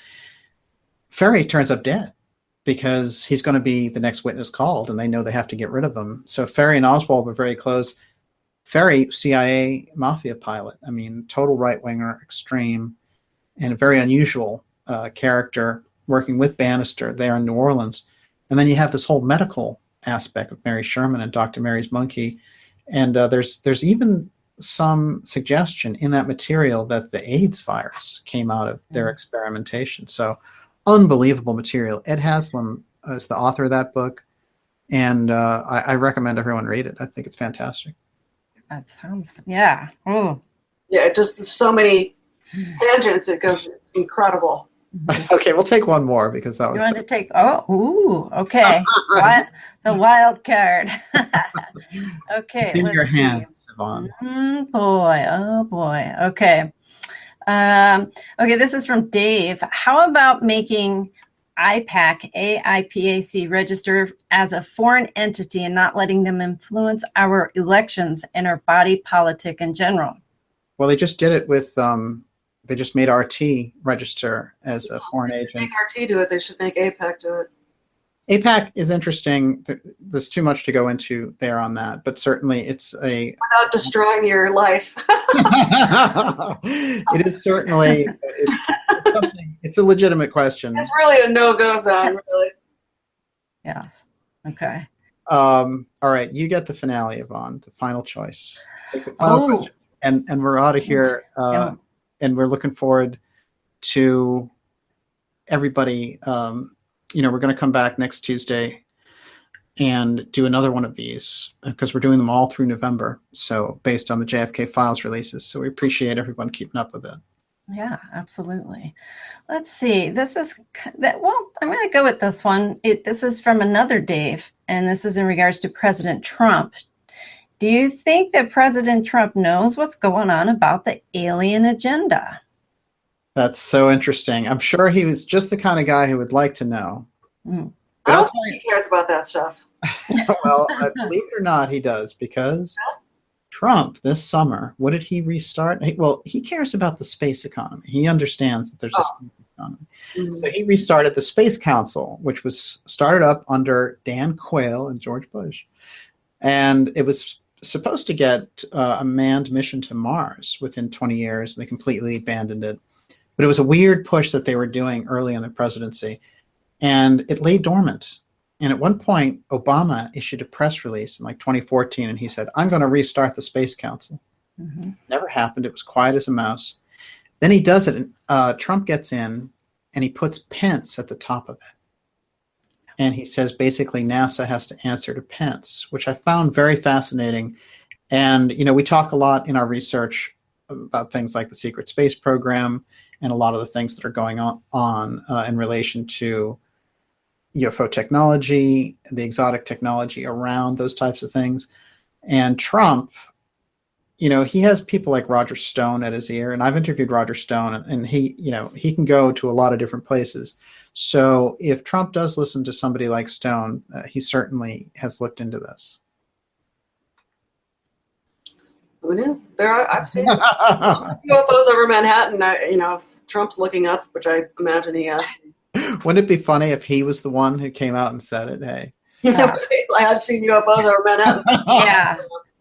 Ferrie turns up dead because he's going to be the next witness called, and they know they have to get rid of him. So Ferrie and Oswald were very close. Ferrie, C I A mafia pilot. I mean, total right-winger, extreme, and a very unusual uh, character working with Bannister there in New Orleans. And then you have this whole medical aspect of Mary Sherman and Doctor Mary's Monkey. And uh, there's there's even some suggestion in that material that the AIDS virus came out of their experimentation. So unbelievable material. Ed Haslam is the author of that book, and uh, I, I recommend everyone read it. I think it's fantastic. That sounds, yeah. Oh. Yeah, it just there's so many tangents. It goes, it's incredible. Okay, we'll take one more because that was. You want to take? Oh, ooh, okay. Wild, the wild card. Okay, in let's your see. hands, Yvonne. Mm, boy, oh boy. Okay. Um, okay, this is from Dave. How about making I PAC, A I P A C register as a foreign entity and not letting them influence our elections and our body politic in general? Well, they just did it with, um, they just made R T register as a foreign They agent. make R T do it. They should make A PAC do it. A PAC is interesting. There's too much to go into there on that, but certainly it's a... Without destroying your life. It is certainly... It, it's, something, it's a legitimate question. It's really a no-go zone, really. Yeah. Okay. Um, all right, you get the finale, Yvonne, the final choice. Take the final Oh. question. And, and we're out of here, uh, Yeah. and we're looking forward to everybody... Um, you know, we're going to come back next Tuesday and do another one of these because we're doing them all through November. So based on the J F K Files releases. So we appreciate everyone keeping up with it. Yeah, absolutely. Let's see. This is that. Well, I'm going to go with this one. It, this is from another Dave, and this is in regards to President Trump. Do you think that President Trump knows what's going on about the alien agenda? That's so interesting. I'm sure he was just the kind of guy who would like to know. Mm. I don't think he cares about that stuff. Well, uh, believe it or not, he does, because Trump this summer, what did he restart? He, well, he cares about the space economy. He understands that there's Oh. a space economy. Mm-hmm. So he restarted the Space Council, which was started up under Dan Quayle and George Bush. And it was supposed to get uh, a manned mission to Mars within twenty years. They completely abandoned it. But it was a weird push that they were doing early in the presidency. And it lay dormant. And at one point, Obama issued a press release in like twenty fourteen, and he said, I'm going to restart the Space Council. Mm-hmm. Never happened. It was quiet as a mouse. Then he does it, and uh, Trump gets in, and he puts Pence at the top of it. And he says basically NASA has to answer to Pence, which I found very fascinating. And, you know, we talk a lot in our research about things like the secret space program and a lot of the things that are going on, on uh, in relation to U F O technology, the exotic technology around those types of things. And Trump, you know, he has people like Roger Stone at his ear, and I've interviewed Roger Stone, and he, you know, he can go to a lot of different places. So if Trump does listen to somebody like Stone, uh, he certainly has looked into this. Who knew? There are, I've seen U F Os over Manhattan. I, you know, if Trump's looking up, which I imagine he has. Wouldn't it be funny if he was the one who came out and said it? Hey, yeah. I've seen U F Os over Manhattan. Yeah.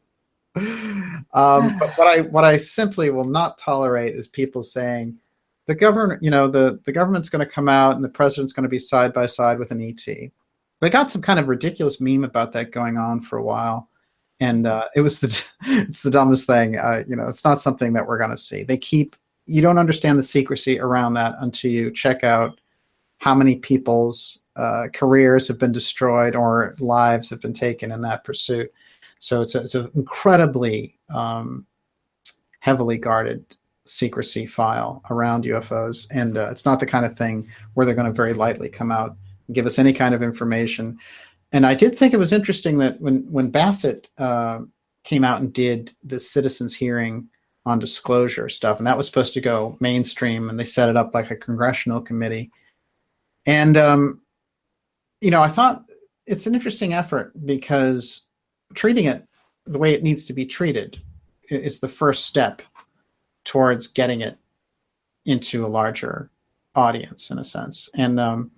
um, but what I what I simply will not tolerate is people saying the government, you know, the the government's going to come out and the president's going to be side by side with an E T. They got some kind of ridiculous meme about that going on for a while. And uh, it was the it's the dumbest thing. Uh, you know, it's not something that we're going to see. They keep you don't understand the secrecy around that until you check out how many people's uh, careers have been destroyed or lives have been taken in that pursuit. So it's a, it's an incredibly um, heavily guarded secrecy file around U F Os, and uh, it's not the kind of thing where they're going to very lightly come out and give us any kind of information. And I did think it was interesting that when, when Bassett uh, came out and did the citizens hearing on disclosure stuff, and that was supposed to go mainstream, and they set it up like a congressional committee. And, um, you know, I thought it's an interesting effort because treating it the way it needs to be treated is the first step towards getting it into a larger audience, in a sense. And um,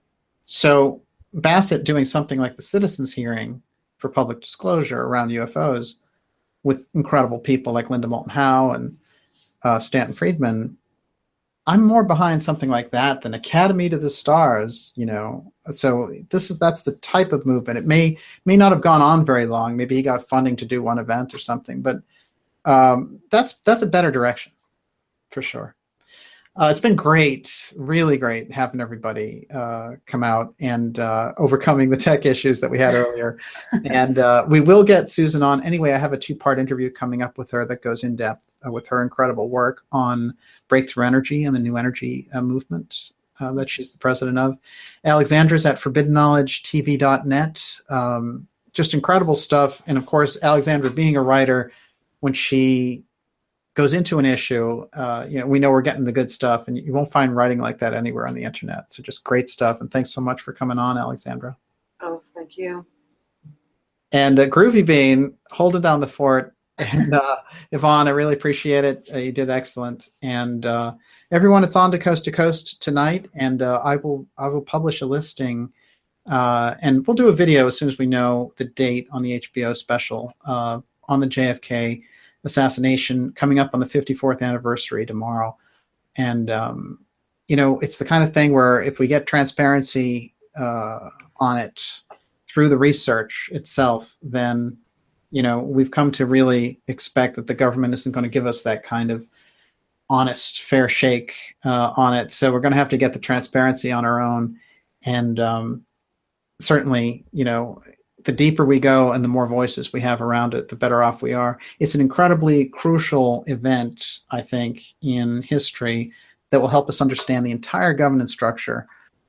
so Bassett doing something like the citizens hearing for public disclosure around U F Os with incredible people like Linda Moulton Howe and uh, Stanton Friedman, I'm more behind something like that than Academy to the Stars, you know. So this is that's the type of movement. It may may not have gone on very long. Maybe he got funding to do one event or something, but um, that's that's a better direction for sure. Uh, it's been great, really great having everybody uh, come out and uh, overcoming the tech issues that we had earlier. And uh, we will get Susan on. Anyway, I have a two-part interview coming up with her that goes in depth uh, with her incredible work on breakthrough energy and the new energy uh, movement uh, that she's the president of. Alexandra's at forbidden knowledge T V dot net. Um, just incredible stuff. And of course, Alexandra being a writer, when she goes into an issue, uh, you know, we know we're getting the good stuff, and you won't find writing like that anywhere on the internet. So just great stuff. And thanks so much for coming on, Alexandra. Oh, thank you. And uh, Groovy Bean, holding down the fort. And uh, Yvonne, I really appreciate it. Uh, you did excellent. And uh, everyone, it's on to Coast to Coast tonight. And uh, I will I will publish a listing, uh, and we'll do a video as soon as we know the date on the H B O special uh, on the J F K assassination coming up on the fifty-fourth anniversary tomorrow. And, um, you know, it's the kind of thing where if we get transparency uh, on it through the research itself, then, you know, we've come to really expect that the government isn't going to give us that kind of honest, fair shake uh, on it. So we're going to have to get the transparency on our own. And um, certainly, you know, the deeper we go and the more voices we have around it, the better off we are. It's an incredibly crucial event, I think, in history that will help us understand the entire governance structure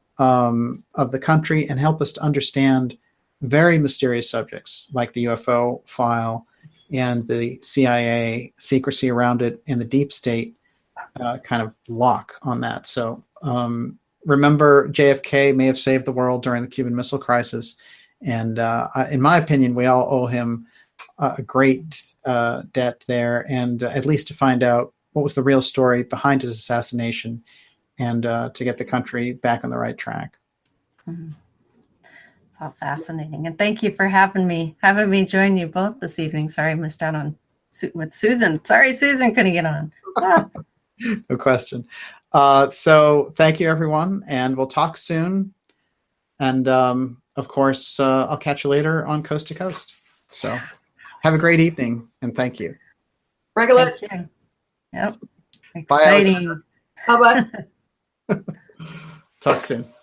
um, of the country and help us to understand very mysterious subjects like the U F O file and the C I A secrecy around it and the deep state uh, kind of lock on that. So um, remember, J F K may have saved the world during the Cuban Missile Crisis. And uh, in my opinion, we all owe him a great uh, debt there, and uh, at least to find out what was the real story behind his assassination and uh, to get the country back on the right track. Mm-hmm. It's all fascinating. And thank you for having me, having me join you both this evening. Sorry I missed out on with Susan. Sorry, Susan couldn't get on. Ah. No question. Uh, so thank you, everyone, and we'll talk soon. And um, of course, uh, I'll catch you later on Coast to Coast. So have a great evening, and thank you. Regular. Thank you. Yep. Bye, Exciting. Bye-bye. Talk soon.